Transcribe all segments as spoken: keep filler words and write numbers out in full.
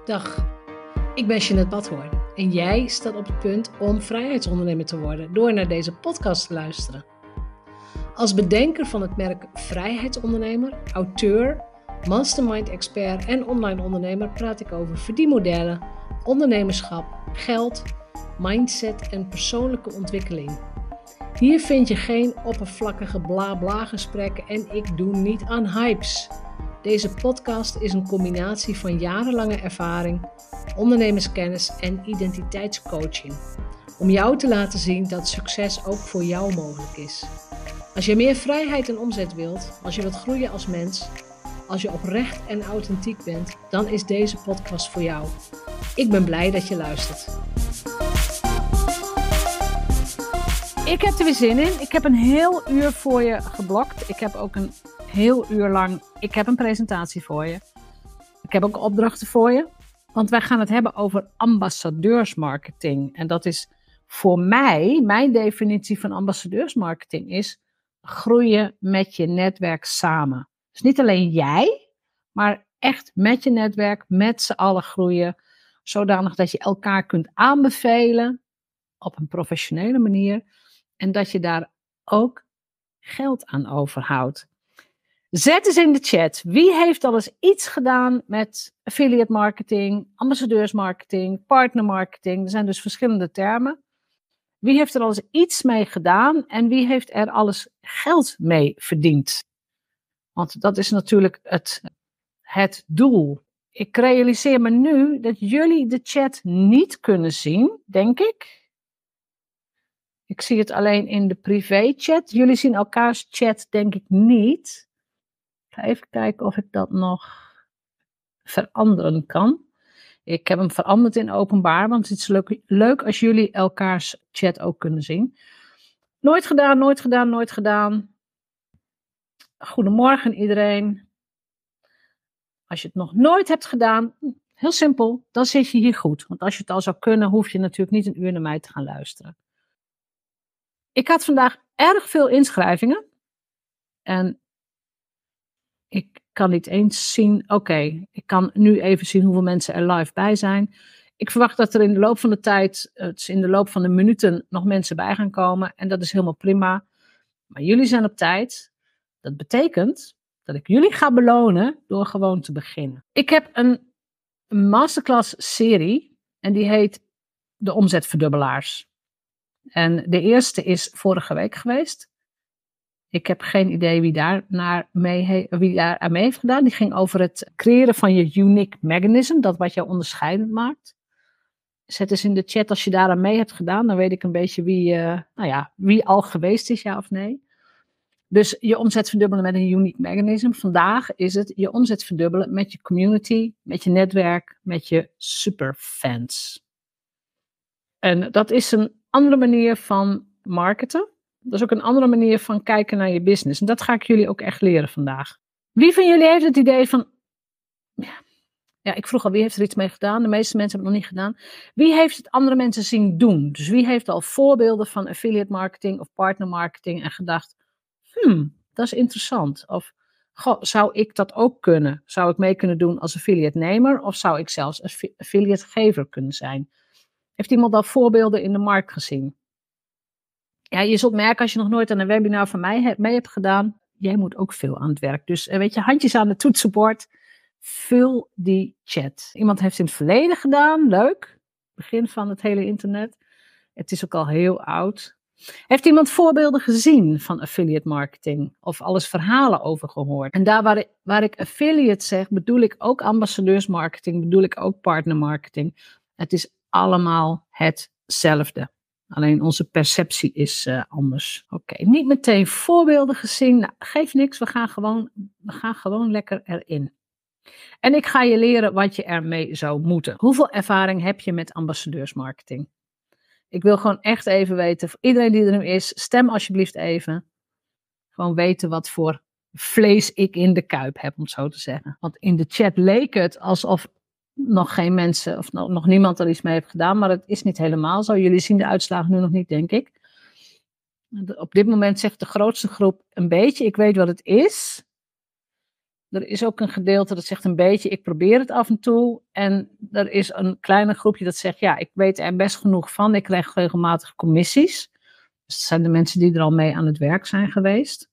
Dag, ik ben Jeanette Badhoorn en jij staat op het punt om vrijheidsondernemer te worden door naar deze podcast te luisteren. Als bedenker van het merk Vrijheidsondernemer, auteur, mastermind-expert en online ondernemer praat ik over verdienmodellen, ondernemerschap, geld, mindset en persoonlijke ontwikkeling. Hier vind je geen oppervlakkige bla-bla gesprekken en ik doe niet aan hypes. Deze podcast is een combinatie van jarenlange ervaring, ondernemerskennis en identiteitscoaching. Om jou te laten zien dat succes ook voor jou mogelijk is. Als je meer vrijheid en omzet wilt, als je wilt groeien als mens, als je oprecht en authentiek bent, dan is deze podcast voor jou. Ik ben blij dat je luistert. Ik heb er weer zin in. Ik heb een heel uur voor je geblokt. Ik heb ook een heel uur lang, ik heb een presentatie voor je. Ik heb ook opdrachten voor je. Want wij gaan het hebben over ambassadeursmarketing. En dat is voor mij, mijn definitie van ambassadeursmarketing is groeien met je netwerk samen. Dus niet alleen jij, maar echt met je netwerk, met z'n allen groeien. Zodanig dat je elkaar kunt aanbevelen op een professionele manier. En dat je daar ook geld aan overhoudt. Zet eens in de chat. Wie heeft al eens iets gedaan met affiliate marketing, ambassadeursmarketing, partnermarketing? Er zijn dus verschillende termen. Wie heeft er al eens iets mee gedaan en wie heeft er alles geld mee verdiend? Want dat is natuurlijk het, het doel. Ik realiseer me nu dat jullie de chat niet kunnen zien, denk ik. Ik zie het alleen in de privé-chat. Jullie zien elkaars chat, denk ik, niet. Ik ga even kijken of ik dat nog veranderen kan. Ik heb hem veranderd in openbaar, want het is leuk, leuk als jullie elkaars chat ook kunnen zien. Nooit gedaan, nooit gedaan, nooit gedaan. Goedemorgen iedereen. Als je het nog nooit hebt gedaan, heel simpel, dan zit je hier goed. Want als je het al zou kunnen, hoef je natuurlijk niet een uur naar mij te gaan luisteren. Ik had vandaag erg veel inschrijvingen. En ik kan niet eens zien, oké, okay, ik kan nu even zien hoeveel mensen er live bij zijn. Ik verwacht dat er in de loop van de tijd, dus in de loop van de minuten, nog mensen bij gaan komen. En dat is helemaal prima. Maar jullie zijn op tijd. Dat betekent dat ik jullie ga belonen door gewoon te beginnen. Ik heb een masterclass serie en die heet De Omzetverdubbelaars. En de eerste is vorige week geweest. Ik heb geen idee wie daar, naar mee he- wie daar aan mee heeft gedaan. Die ging over het creëren van je unique mechanism. Dat wat jou onderscheidend maakt. Zet eens in de chat als je daar aan mee hebt gedaan. Dan weet ik een beetje wie, uh, nou ja, wie al geweest is, ja of nee. Dus je omzet verdubbelen met een unique mechanism. Vandaag is het je omzet verdubbelen met je community, met je netwerk, met je superfans. En dat is een andere manier van marketen. Dat is ook een andere manier van kijken naar je business. En dat ga ik jullie ook echt leren vandaag. Wie van jullie heeft het idee van... Ja, ja, ik vroeg al, wie heeft er iets mee gedaan? De meeste mensen hebben het nog niet gedaan. Wie heeft het andere mensen zien doen? Dus wie heeft al voorbeelden van affiliate marketing of partner marketing en gedacht... Hmm, dat is interessant. Of goh, zou ik dat ook kunnen? Zou ik mee kunnen doen als affiliate nemer? Of zou ik zelfs als affiliate gever kunnen zijn? Heeft iemand al voorbeelden in de markt gezien? Ja, je zult merken als je nog nooit aan een webinar van mij he- mee hebt gedaan, jij moet ook veel aan het werk. Dus weet je, handjes aan het toetsenbord, vul die chat. Iemand heeft in het verleden gedaan, leuk, begin van het hele internet. Het is ook al heel oud. Heeft iemand voorbeelden gezien van affiliate marketing of alles verhalen over gehoord? En daar waar ik, waar ik affiliate zeg, bedoel ik ook ambassadeursmarketing, bedoel ik ook partnermarketing. Het is allemaal hetzelfde. Alleen onze perceptie is uh, anders. Oké, okay. Niet meteen voorbeelden gezien. Nou, geeft niks, we gaan, gewoon, we gaan gewoon lekker erin. En ik ga je leren wat je ermee zou moeten. Hoeveel ervaring heb je met ambassadeursmarketing? Ik wil gewoon echt even weten, voor iedereen die er nu is, stem alsjeblieft even. Gewoon weten wat voor vlees ik in de kuip heb, om het zo te zeggen. Want in de chat leek het alsof nog geen mensen, of nog, nog niemand er iets mee heeft gedaan, maar het is niet helemaal zo. Jullie zien de uitslagen nu nog niet, denk ik. Op dit moment zegt de grootste groep een beetje, ik weet wat het is. Er is ook een gedeelte dat zegt een beetje, ik probeer het af en toe. En er is een kleiner groepje dat zegt, ja, ik weet er best genoeg van. Ik krijg regelmatig commissies. Dus dat zijn de mensen die er al mee aan het werk zijn geweest.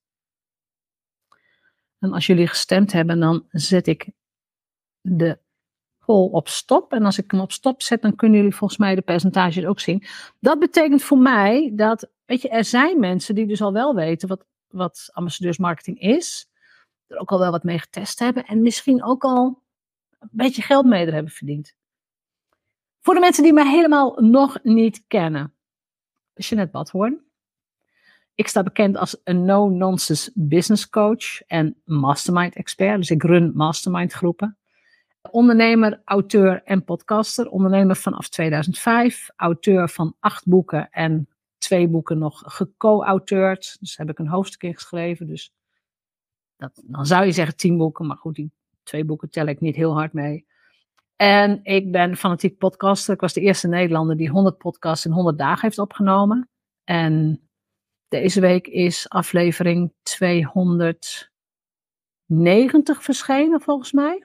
En als jullie gestemd hebben, dan zet ik de poll op stop. En als ik hem op stop zet, dan kunnen jullie volgens mij de percentages ook zien. Dat betekent voor mij dat, weet je, er zijn mensen die dus al wel weten wat, wat ambassadeursmarketing is. Er ook al wel wat mee getest hebben. En misschien ook al een beetje geld mee er hebben verdiend. Voor de mensen die mij helemaal nog niet kennen. Jeanette Badhoorn. Ik sta bekend als een no-nonsense business coach en mastermind expert. Dus ik run mastermind groepen. Ondernemer, auteur en podcaster. Ondernemer vanaf tweeduizend vijf. Auteur van acht boeken en twee boeken nog geco-auteurd. Dus heb ik een hoofdstuk in geschreven. Dus dat, dan zou je zeggen tien boeken. Maar goed, die twee boeken tel ik niet heel hard mee. En ik ben fanatiek podcaster. Ik was de eerste Nederlander die honderd podcasts in honderd dagen heeft opgenomen. En deze week is aflevering tweehonderdnegentig verschenen volgens mij.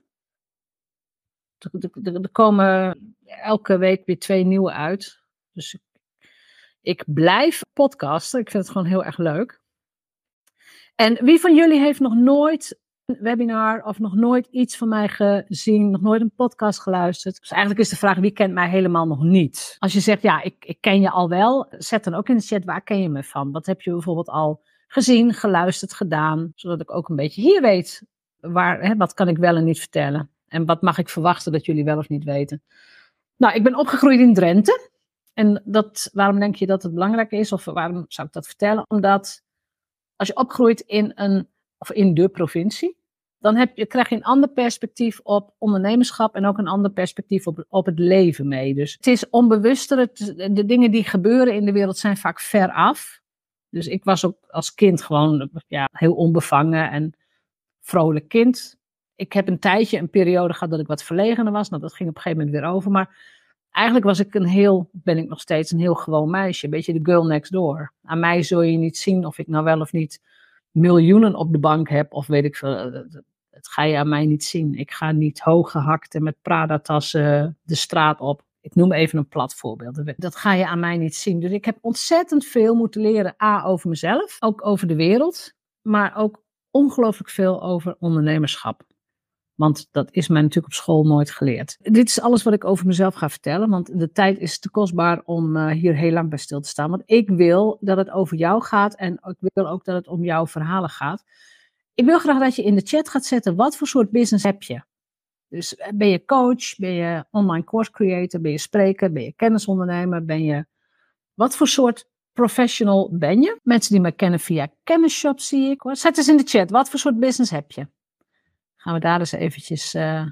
Er, er komen elke week weer twee nieuwe uit. Dus ik, ik blijf podcasten. Ik vind het gewoon heel erg leuk. En wie van jullie heeft nog nooit een webinar of nog nooit iets van mij gezien, nog nooit een podcast geluisterd? Dus eigenlijk is de vraag, wie kent mij helemaal nog niet? Als je zegt, ja, ik, ik ken je al wel, zet dan ook in de chat, waar ken je me van? Wat heb je bijvoorbeeld al gezien, geluisterd, gedaan? Zodat ik ook een beetje hier weet, waar, hè, wat kan ik wel en niet vertellen? En wat mag ik verwachten dat jullie wel of niet weten? Nou, ik ben opgegroeid in Drenthe. En dat, waarom denk je dat het belangrijk is? Of waarom zou ik dat vertellen? Omdat als je opgroeit in een, of in de provincie, dan heb je, krijg je een ander perspectief op ondernemerschap en ook een ander perspectief op, op het leven mee. Dus het is onbewuster. Het, de dingen die gebeuren in de wereld zijn vaak ver af. Dus ik was ook als kind gewoon ja, heel onbevangen en vrolijk kind. Ik heb een tijdje, een periode gehad dat ik wat verlegener was. Nou, dat ging op een gegeven moment weer over. Maar eigenlijk was ik een heel, ben ik nog steeds een heel gewoon meisje. Een beetje de girl next door. Aan mij zul je niet zien of ik nou wel of niet miljoenen op de bank heb. Of weet ik veel. Dat ga je aan mij niet zien. Ik ga niet hooggehakt en met Prada-tassen de straat op. Ik noem even een plat voorbeeld. Dat ga je aan mij niet zien. Dus ik heb ontzettend veel moeten leren. A, over mezelf. Ook over de wereld. Maar ook ongelooflijk veel over ondernemerschap. Want dat is mij natuurlijk op school nooit geleerd. Dit is alles wat ik over mezelf ga vertellen. Want de tijd is te kostbaar om uh, hier heel lang bij stil te staan. Want ik wil dat het over jou gaat. En ik wil ook dat het om jouw verhalen gaat. Ik wil graag dat je in de chat gaat zetten. Wat voor soort business heb je? Dus ben je coach? Ben je online course creator? Ben je spreker? Ben je kennisondernemer? Ben je... Wat voor soort professional ben je? Mensen die mij kennen via Kennisshop zie ik. Zet eens in de chat. Wat voor soort business heb je? Gaan we daar eens eventjes uh,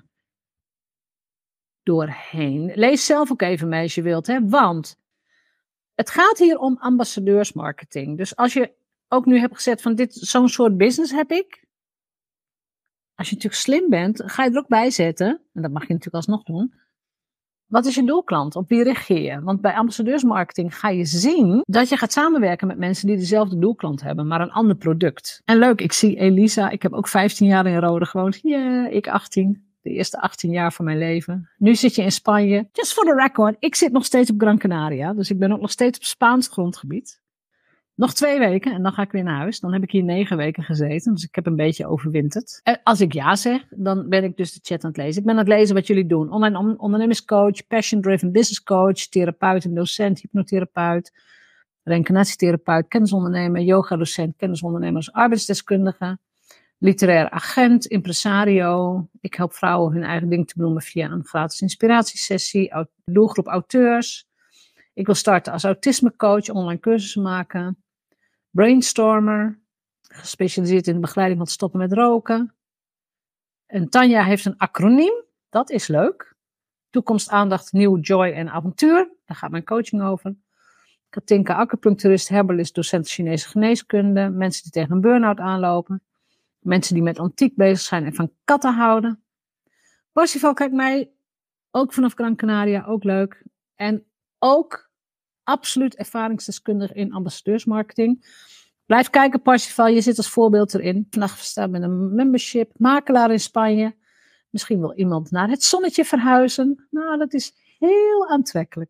doorheen. Lees zelf ook even mee als je wilt. Hè? Want het gaat hier om ambassadeursmarketing. Dus als je ook nu hebt gezet van dit, zo'n soort business heb ik. Als je natuurlijk slim bent, ga je er ook bij zetten. En dat mag je natuurlijk alsnog doen. Wat is je doelklant? Op wie richt je je? Want bij ambassadeursmarketing ga je zien dat je gaat samenwerken met mensen die dezelfde doelklant hebben, maar een ander product. En leuk, ik zie Elisa, ik heb ook vijftien jaar in Rode gewoond. Yeah, ik achttien. De eerste achttien jaar van mijn leven. Nu zit je in Spanje. Just for the record, ik zit nog steeds op Gran Canaria. Dus ik ben ook nog steeds op Spaans grondgebied. Nog twee weken en dan ga ik weer naar huis. Dan heb ik hier negen weken gezeten. Dus ik heb een beetje overwinterd. En als ik ja zeg, dan ben ik dus de chat aan het lezen. Ik ben aan het lezen wat jullie doen. Online ondernemingscoach, passion-driven business coach, therapeut en docent, hypnotherapeut, reïncarnatietherapeut, kennisondernemer, yoga-docent, kennisondernemer als arbeidsdeskundige, literair agent, impresario. Ik help vrouwen hun eigen ding te benoemen via een gratis inspiratiesessie. Doelgroep auteurs. Ik wil starten als autismecoach, online cursussen maken. Brainstormer, gespecialiseerd in de begeleiding van het stoppen met roken. En Tanja heeft een acroniem, dat is leuk. Toekomst, aandacht, nieuw, joy en avontuur. Daar gaat mijn coaching over. Katinka, acupuncturist, herbalist, docent Chinese geneeskunde. Mensen die tegen een burn-out aanlopen. Mensen die met antiek bezig zijn en van katten houden. Parsifal kijkt mij, ook vanaf Gran Canaria, ook leuk. En ook absoluut ervaringsdeskundig in ambassadeursmarketing. Blijf kijken, Parsifal, je zit als voorbeeld erin. Vandaag staat met een membership, makelaar in Spanje. Misschien wil iemand naar het zonnetje verhuizen. Nou, dat is heel aantrekkelijk.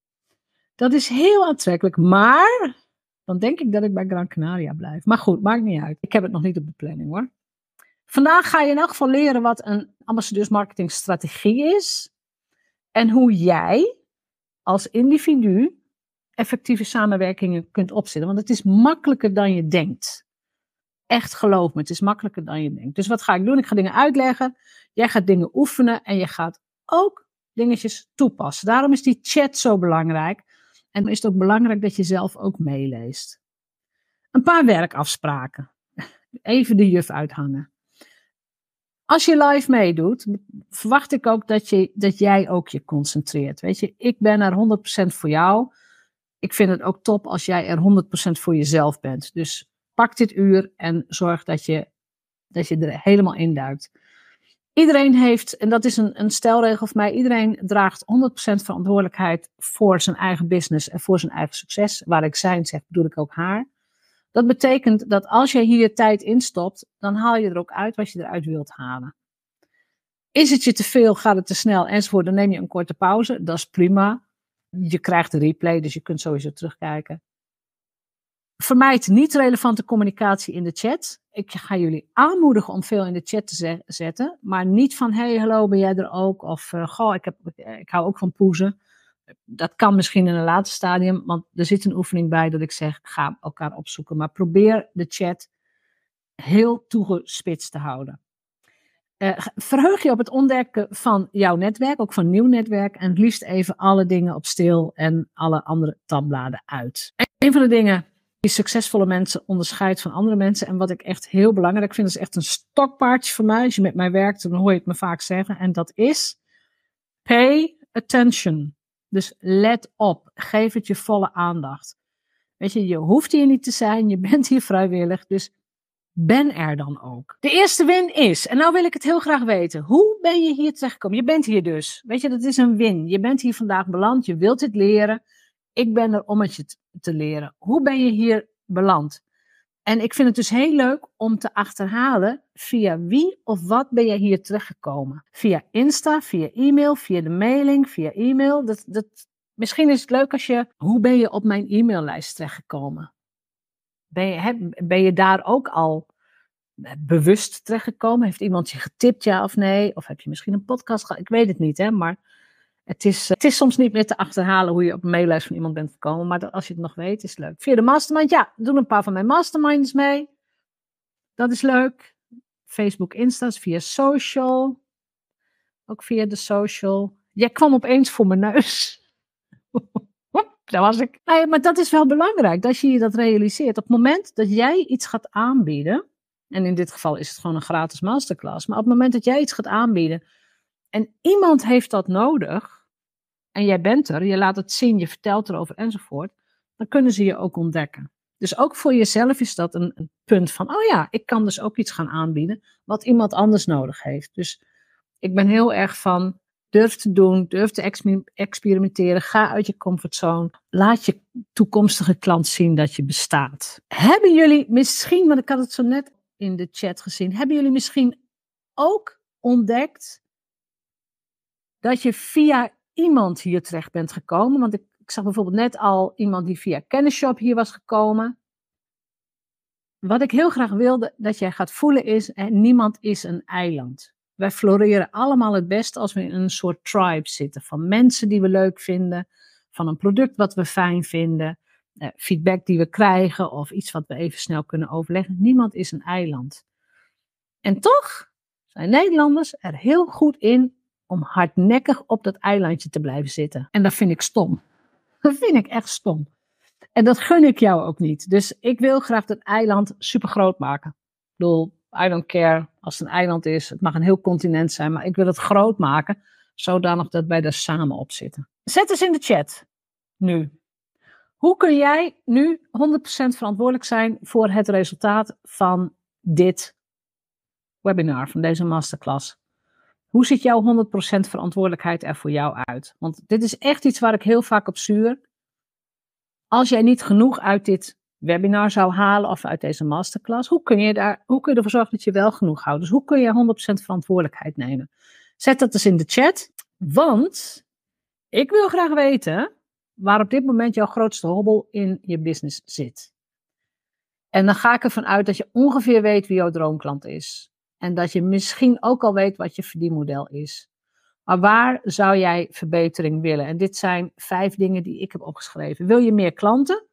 Dat is heel aantrekkelijk, maar dan denk ik dat ik bij Gran Canaria blijf. Maar goed, maakt niet uit. Ik heb het nog niet op de planning hoor. Vandaag ga je in elk geval leren wat een ambassadeursmarketingstrategie is. En hoe jij als individu effectieve samenwerkingen kunt opzetten. Want het is makkelijker dan je denkt. Echt, geloof me, het is makkelijker dan je denkt. Dus wat ga ik doen? Ik ga dingen uitleggen. Jij gaat dingen oefenen. En je gaat ook dingetjes toepassen. Daarom is die chat zo belangrijk. En dan is het ook belangrijk dat je zelf ook meeleest. Een paar werkafspraken. Even de juf uithangen. Als je live meedoet, verwacht ik ook dat, je, dat jij ook je concentreert. Weet je, ik ben er honderd procent voor jou. Ik vind het ook top als jij er honderd procent voor jezelf bent. Dus pak dit uur en zorg dat je, dat je er helemaal induikt. Iedereen heeft, en dat is een, een stelregel voor mij, iedereen draagt honderd procent verantwoordelijkheid voor zijn eigen business en voor zijn eigen succes. Waar ik zijn zeg, bedoel ik ook haar. Dat betekent dat als je hier tijd instopt, dan haal je er ook uit wat je eruit wilt halen. Is het je te veel, gaat het te snel enzovoort, dan neem je een korte pauze. Dat is prima. Je krijgt de replay, dus je kunt sowieso terugkijken. Vermijd niet relevante communicatie in de chat. Ik ga jullie aanmoedigen om veel in de chat te ze- zetten. Maar niet van, hey, hallo, ben jij er ook? Of, uh, goh, ik, heb, ik hou ook van poezen. Dat kan misschien in een later stadium, want er zit een oefening bij dat ik zeg, ga elkaar opzoeken. Maar probeer de chat heel toegespitst te houden. Uh, verheug je op het ontdekken van jouw netwerk, ook van nieuw netwerk. En het liefst even alle dingen op stil en alle andere tabbladen uit. En een van de dingen die succesvolle mensen onderscheidt van andere mensen. En wat ik echt heel belangrijk vind, dat is echt een stokpaardje voor mij. Als je met mij werkt, dan hoor je het me vaak zeggen. En dat is pay attention. Dus let op. Geef het je volle aandacht. Weet je, je hoeft hier niet te zijn. Je bent hier vrijwillig. Dus ben er dan ook. De eerste win is, en nou wil ik het heel graag weten. Hoe ben je hier terechtgekomen? Je bent hier dus. Weet je, dat is een win. Je bent hier vandaag beland. Je wilt dit leren. Ik ben er om het je te leren. Hoe ben je hier beland? En ik vind het dus heel leuk om te achterhalen via wie of wat ben je hier terechtgekomen. Via Insta, via e-mail, via de mailing, via e-mail. Dat, dat, misschien is het leuk als je, hoe ben je op mijn e-maillijst terechtgekomen? Ben je, he, ben je daar ook al bewust terechtgekomen? Heeft iemand je getipt, ja of nee? Of heb je misschien een podcast gehad? Ik weet het niet, hè, maar het is, het is soms niet meer te achterhalen hoe je op een maillijst van iemand bent gekomen. Maar dat, als je het nog weet, is het leuk. Via de mastermind, ja, doen een paar van mijn masterminds mee. Dat is leuk. Facebook, Insta's, via social. Ook via de social. Jij kwam opeens voor mijn neus. Daar was ik. Nee, maar dat is wel belangrijk, dat je je dat realiseert. Op het moment dat jij iets gaat aanbieden, en in dit geval is het gewoon een gratis masterclass, maar op het moment dat jij iets gaat aanbieden, en iemand heeft dat nodig, en jij bent er, je laat het zien, je vertelt erover enzovoort, dan kunnen ze je ook ontdekken. Dus ook voor jezelf is dat een, een punt van, oh ja, ik kan dus ook iets gaan aanbieden wat iemand anders nodig heeft. Dus ik ben heel erg van, durf te doen, durf te exper- experimenteren, ga uit je comfortzone. Laat je toekomstige klant zien dat je bestaat. Hebben jullie misschien, want ik had het zo net in de chat gezien, hebben jullie misschien ook ontdekt dat je via iemand hier terecht bent gekomen? Want ik, ik zag bijvoorbeeld net al iemand die via Kennisshop hier was gekomen. Wat ik heel graag wilde dat jij gaat voelen is, eh, niemand is een eiland. Wij floreren allemaal het best als we in een soort tribe zitten. Van mensen die we leuk vinden. Van een product wat we fijn vinden. Eh, feedback die we krijgen. Of iets wat we even snel kunnen overleggen. Niemand is een eiland. En toch zijn Nederlanders er heel goed in om hardnekkig op dat eilandje te blijven zitten. En dat vind ik stom. Dat vind ik echt stom. En dat gun ik jou ook niet. Dus ik wil graag dat eiland super groot maken. Ik bedoel, I don't care als het een eiland is. Het mag een heel continent zijn, maar ik wil het groot maken. Zodanig dat wij er samen op zitten. Zet eens in de chat. Nu. Hoe kun jij nu honderd procent verantwoordelijk zijn voor het resultaat van dit webinar, van deze masterclass? Hoe ziet jouw honderd procent verantwoordelijkheid er voor jou uit? Want dit is echt iets waar ik heel vaak op zuur. Als jij niet genoeg uit dit webinar zou halen of uit deze masterclass. Hoe kun je, daar, hoe kun je ervoor zorgen dat je wel genoeg houdt? Dus hoe kun je honderd procent verantwoordelijkheid nemen? Zet dat dus in de chat, want ik wil graag weten waar op dit moment jouw grootste hobbel in je business zit. En dan ga ik ervan uit dat je ongeveer weet wie jouw droomklant is. En dat je misschien ook al weet wat je verdienmodel is. Maar waar zou jij verbetering willen? En dit zijn vijf dingen die ik heb opgeschreven. Wil je meer klanten?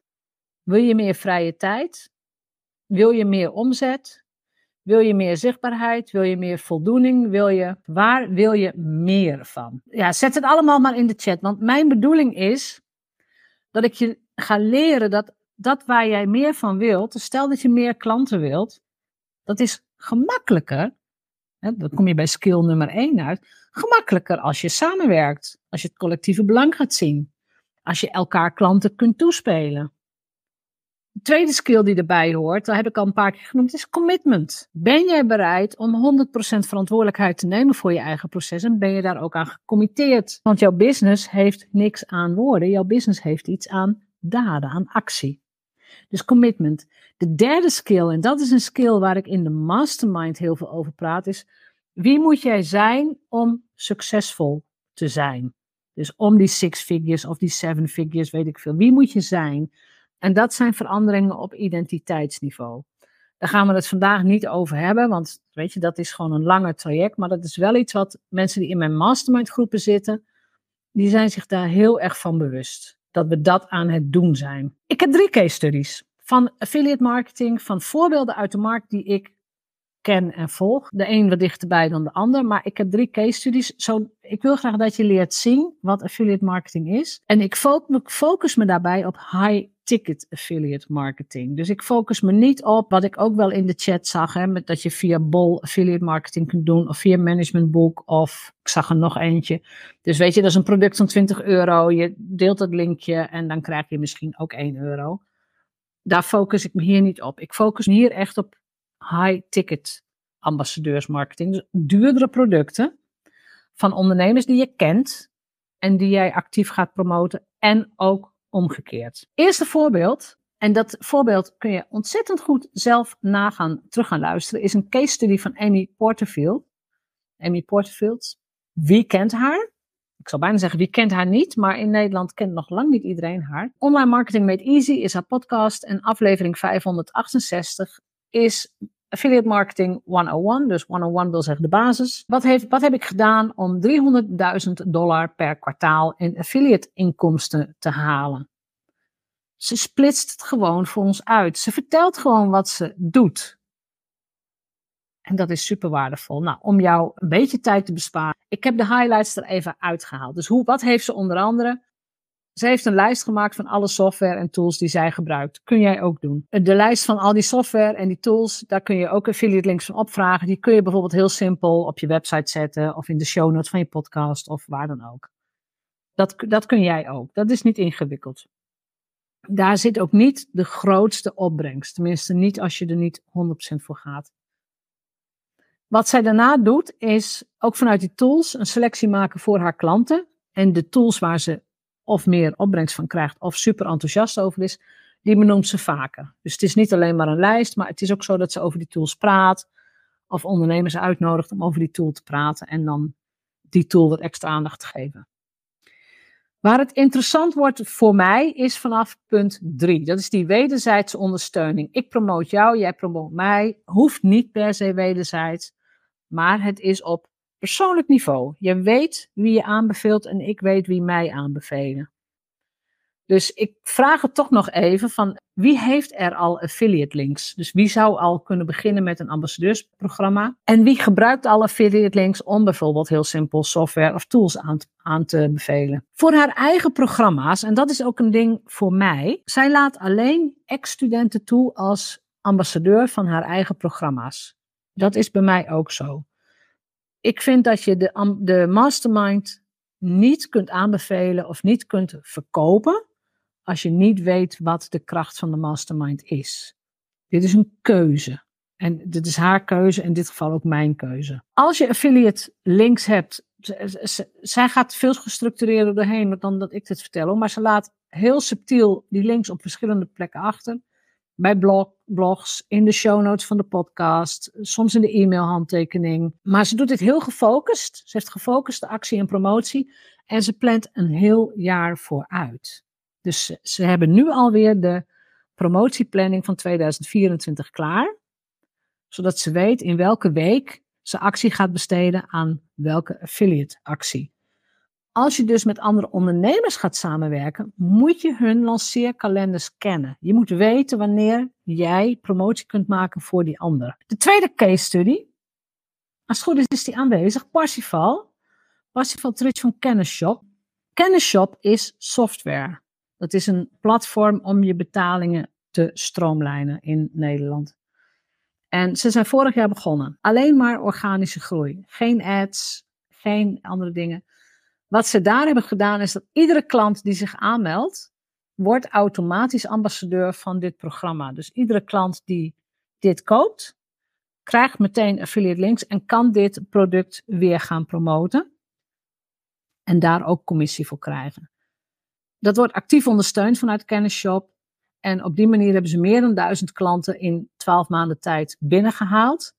Wil je meer vrije tijd? Wil je meer omzet? Wil je meer zichtbaarheid? Wil je meer voldoening? Wil je, waar wil je meer van? Ja, zet het allemaal maar in de chat. Want mijn bedoeling is dat ik je ga leren dat dat waar jij meer van wilt, dus stel dat je meer klanten wilt, dat is gemakkelijker. Hè, dan kom je bij skill nummer één uit. Gemakkelijker als je samenwerkt. Als je het collectieve belang gaat zien. Als je elkaar klanten kunt toespelen. De tweede skill die erbij hoort, dat heb ik al een paar keer genoemd, is commitment. Ben jij bereid om honderd procent verantwoordelijkheid te nemen voor je eigen proces en ben je daar ook aan gecommitteerd? Want jouw business heeft niks aan woorden, jouw business heeft iets aan daden, aan actie. Dus commitment. De derde skill, en dat is een skill waar ik in de mastermind heel veel over praat, is wie moet jij zijn om succesvol te zijn? Dus om die six figures of die seven figures, weet ik veel. Wie moet je zijn? En dat zijn veranderingen op identiteitsniveau. Daar gaan we het vandaag niet over hebben, want weet je, dat is gewoon een langer traject. Maar dat is wel iets wat mensen die in mijn mastermind groepen zitten, die zijn zich daar heel erg van bewust. Dat we dat aan het doen zijn. Ik heb drie case studies van affiliate marketing, van voorbeelden uit de markt die ik ken en volg. De een wat dichterbij dan de ander, maar ik heb drie case studies. Zo, ik wil graag dat je leert zien wat affiliate marketing is. En ik focus me daarbij op high-ticket affiliate marketing. Dus ik focus me niet op wat ik ook wel in de chat zag, hè, met dat je via Bol affiliate marketing kunt doen, of via Management Book, of ik zag er nog eentje. Dus weet je, dat is een product van twintig euro. Je deelt dat linkje en dan krijg je misschien ook één euro. Daar focus ik me hier niet op. Ik focus me hier echt op high-ticket ambassadeursmarketing. Dus duurdere producten van ondernemers die je kent en die jij actief gaat promoten en ook omgekeerd. Eerste voorbeeld, en dat voorbeeld kun je ontzettend goed zelf nagaan, terug gaan luisteren, is een case study van Amy Porterfield. Amy Porterfield, wie kent haar? Ik zou bijna zeggen, wie kent haar niet, maar in Nederland kent nog lang niet iedereen haar. Online Marketing Made Easy is haar podcast en aflevering vijfhonderdachtenzestig is Affiliate Marketing honderdéén, dus honderdéén wil zeggen de basis. Wat, heeft, wat heb ik gedaan om driehonderdduizend dollar per kwartaal in affiliate inkomsten te halen? Ze splitst het gewoon voor ons uit. Ze vertelt gewoon wat ze doet. En dat is super waardevol. Nou, om jou een beetje tijd te besparen. Ik heb de highlights er even uitgehaald. Dus hoe, wat heeft ze onder andere? Ze heeft een lijst gemaakt van alle software en tools die zij gebruikt. Kun jij ook doen. De lijst van al die software en die tools, daar kun je ook affiliate links van opvragen. Die kun je bijvoorbeeld heel simpel op je website zetten of in de show notes van je podcast of waar dan ook. Dat, dat kun jij ook. Dat is niet ingewikkeld. Daar zit ook niet de grootste opbrengst. Tenminste niet als je er niet honderd procent voor gaat. Wat zij daarna doet is ook vanuit die tools een selectie maken voor haar klanten. En de tools waar ze of meer opbrengst van krijgt of super enthousiast over is, die benoemt ze vaker. Dus het is niet alleen maar een lijst, maar het is ook zo dat ze over die tools praat of ondernemers uitnodigt om over die tool te praten en dan die tool wat extra aandacht te geven. Waar het interessant wordt voor mij is vanaf punt drie. Dat is die wederzijdse ondersteuning. Ik promoot jou, jij promoot mij. Hoeft niet per se wederzijds, maar het is op persoonlijk niveau. Je weet wie je aanbeveelt en ik weet wie mij aanbevelen. Dus ik vraag het toch nog even van wie heeft er al affiliate links? Dus wie zou al kunnen beginnen met een ambassadeursprogramma? En wie gebruikt al affiliate links om bijvoorbeeld heel simpel software of tools aan, aan te bevelen? Voor haar eigen programma's, en dat is ook een ding voor mij, zij laat alleen ex-studenten toe als ambassadeur van haar eigen programma's. Dat is bij mij ook zo. Ik vind dat je de, de mastermind niet kunt aanbevelen of niet kunt verkopen als je niet weet wat de kracht van de mastermind is. Dit is een keuze. En dit is haar keuze, in dit geval ook mijn keuze. Als je affiliate links hebt, z- z- zij gaat veel gestructureerder doorheen dan dat ik dit vertel. Maar ze laat heel subtiel die links op verschillende plekken achter. bij blog, blogs, in de show notes van de podcast, soms in de e-mailhandtekening. Maar ze doet dit heel gefocust. Ze heeft gefocuste actie en promotie en ze plant een heel jaar vooruit. Dus ze, ze hebben nu alweer de promotieplanning van tweeduizend vierentwintig klaar, zodat ze weet in welke week ze actie gaat besteden aan welke affiliate actie. Als je dus met andere ondernemers gaat samenwerken, moet je hun lanceerkalenders kennen. Je moet weten wanneer jij promotie kunt maken voor die ander. De tweede case study, als het goed is, is die aanwezig. Parsifal. Parsifal Trich van Kennisshop. Kennisshop is software. Dat is een platform om je betalingen te stroomlijnen in Nederland. En ze zijn vorig jaar begonnen. Alleen maar organische groei. Geen ads, geen andere dingen. Wat ze daar hebben gedaan is dat iedere klant die zich aanmeldt, wordt automatisch ambassadeur van dit programma. Dus iedere klant die dit koopt, krijgt meteen affiliate links en kan dit product weer gaan promoten. En daar ook commissie voor krijgen. Dat wordt actief ondersteund vanuit Kennisshop. En op die manier hebben ze meer dan duizend klanten in twaalf maanden tijd binnengehaald.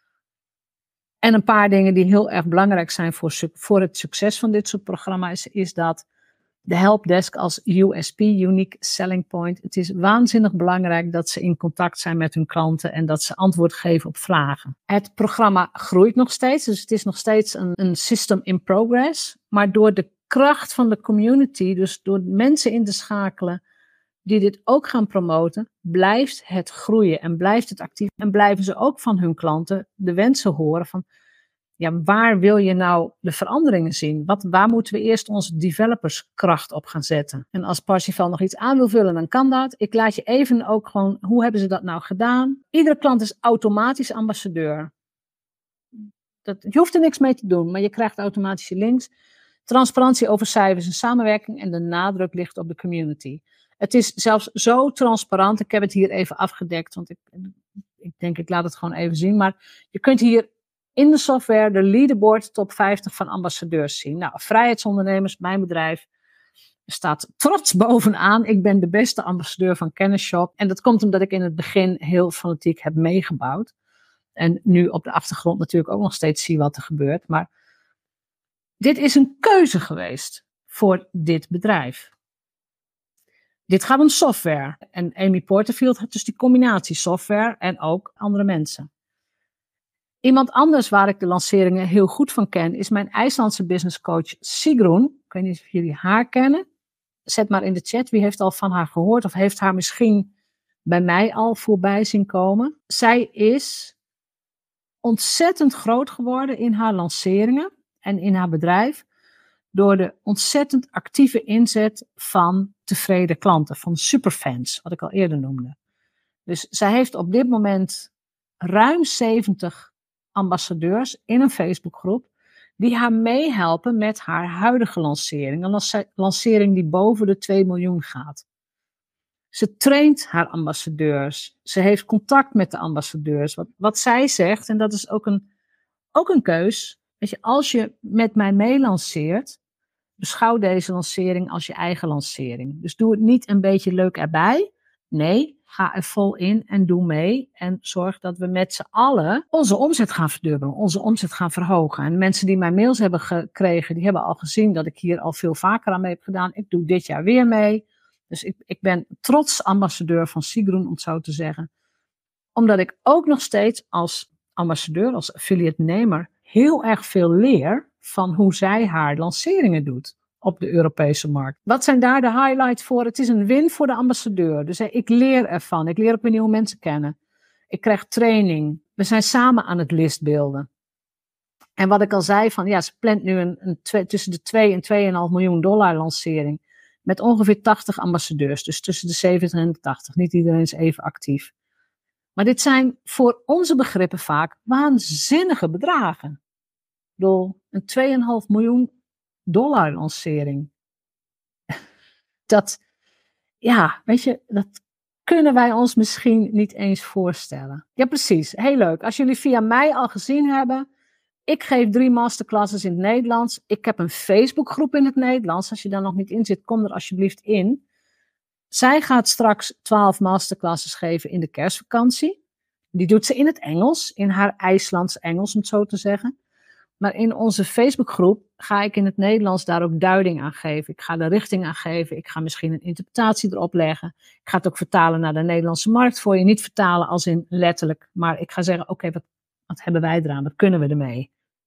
En een paar dingen die heel erg belangrijk zijn voor, voor het succes van dit soort programma's is dat de helpdesk als U S P, Unique Selling Point, het is waanzinnig belangrijk dat ze in contact zijn met hun klanten en dat ze antwoord geven op vragen. Het programma groeit nog steeds, dus het is nog steeds een, een system in progress, maar door de kracht van de community, dus door mensen in te schakelen die dit ook gaan promoten, blijft het groeien en blijft het actief. En blijven ze ook van hun klanten de wensen horen van, ja, waar wil je nou de veranderingen zien? Wat, waar moeten we eerst onze developerskracht op gaan zetten? En als Parsifal nog iets aan wil vullen, dan kan dat. Ik laat je even ook gewoon, hoe hebben ze dat nou gedaan? Iedere klant is automatisch ambassadeur. Dat, je hoeft er niks mee te doen, maar je krijgt automatische links. Transparantie over cijfers en samenwerking en de nadruk ligt op de community. Het is zelfs zo transparant. Ik heb het hier even afgedekt, want ik, ik denk ik laat het gewoon even zien. Maar je kunt hier in de software de leaderboard top vijftig van ambassadeurs zien. Nou, vrijheidsondernemers, mijn bedrijf, staat trots bovenaan. Ik ben de beste ambassadeur van Kennisshop. En dat komt omdat ik in het begin heel fanatiek heb meegebouwd. En nu op de achtergrond natuurlijk ook nog steeds zie wat er gebeurt. Maar dit is een keuze geweest voor dit bedrijf. Dit gaat om software. En Amy Porterfield had dus die combinatie software en ook andere mensen. Iemand anders waar ik de lanceringen heel goed van ken, is mijn IJslandse business coach Sigrun. Ik weet niet of jullie haar kennen. Zet maar in de chat, wie heeft al van haar gehoord of heeft haar misschien bij mij al voorbij zien komen. Zij is ontzettend groot geworden in haar lanceringen en in haar bedrijf door de ontzettend actieve inzet van tevreden klanten, van superfans, wat ik al eerder noemde. Dus zij heeft op dit moment ruim zeventig ambassadeurs in een Facebookgroep die haar meehelpen met haar huidige lancering. Een lancering die boven de twee miljoen gaat. Ze traint haar ambassadeurs. Ze heeft contact met de ambassadeurs. Wat, wat zij zegt, en dat is ook een, ook een keus. Weet je, als je met mij meelanceert, beschouw deze lancering als je eigen lancering. Dus doe het niet een beetje leuk erbij. Nee, ga er vol in en doe mee. En zorg dat we met z'n allen onze omzet gaan verdubbelen. Onze omzet gaan verhogen. En mensen die mijn mails hebben gekregen, die hebben al gezien dat ik hier al veel vaker aan mee heb gedaan. Ik doe dit jaar weer mee. Dus ik, ik ben trots ambassadeur van Sigrun, om het zo te zeggen. Omdat ik ook nog steeds als ambassadeur, als affiliate-nemer, heel erg veel leer van hoe zij haar lanceringen doet op de Europese markt. Wat zijn daar de highlights voor? Het is een win voor de ambassadeur. Dus ik leer ervan. Ik leer ook weer nieuwe mensen kennen. Ik krijg training. We zijn samen aan het listbeelden. En wat ik al zei, van ja, ze plant nu een, een twee, tussen de twee en twee komma vijf miljoen dollar lancering. Met ongeveer tachtig ambassadeurs. Dus tussen de zeventig en de tachtig. Niet iedereen is even actief. Maar dit zijn voor onze begrippen vaak waanzinnige bedragen. Ik bedoel, een twee komma vijf miljoen dollar lancering. Dat, ja, weet je, dat kunnen wij ons misschien niet eens voorstellen. Ja, precies. Heel leuk. Als jullie via mij al gezien hebben, ik geef drie masterclasses in het Nederlands. Ik heb een Facebookgroep in het Nederlands. Als je daar nog niet in zit, kom er alsjeblieft in. Zij gaat straks twaalf masterclasses geven in de kerstvakantie. Die doet ze in het Engels, in haar IJslands Engels om het zo te zeggen. Maar in onze Facebookgroep ga ik in het Nederlands daar ook duiding aan geven. Ik ga de richting aan geven. Ik ga misschien een interpretatie erop leggen. Ik ga het ook vertalen naar de Nederlandse markt voor je. Niet vertalen als in letterlijk, maar ik ga zeggen, oké, okay, wat, wat hebben wij eraan? Wat kunnen we ermee?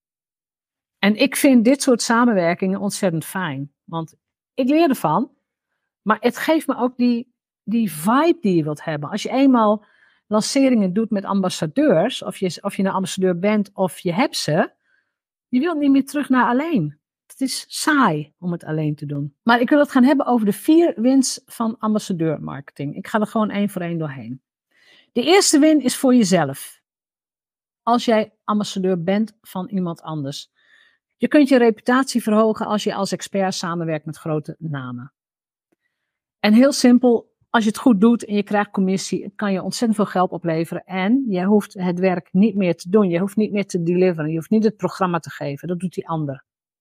En ik vind dit soort samenwerkingen ontzettend fijn. Want ik leer ervan. Maar het geeft me ook die, die vibe die je wilt hebben. Als je eenmaal lanceringen doet met ambassadeurs, of je, of je een ambassadeur bent of je hebt ze, je wilt niet meer terug naar alleen. Het is saai om het alleen te doen. Maar ik wil het gaan hebben over de vier wins van ambassadeurmarketing. Ik ga er gewoon één voor één doorheen. De eerste win is voor jezelf. Als jij ambassadeur bent van iemand anders. Je kunt je reputatie verhogen als je als expert samenwerkt met grote namen. En heel simpel, als je het goed doet en je krijgt commissie, het kan je ontzettend veel geld opleveren. En je hoeft het werk niet meer te doen. Je hoeft niet meer te deliveren. Je hoeft niet het programma te geven. Dat doet die ander.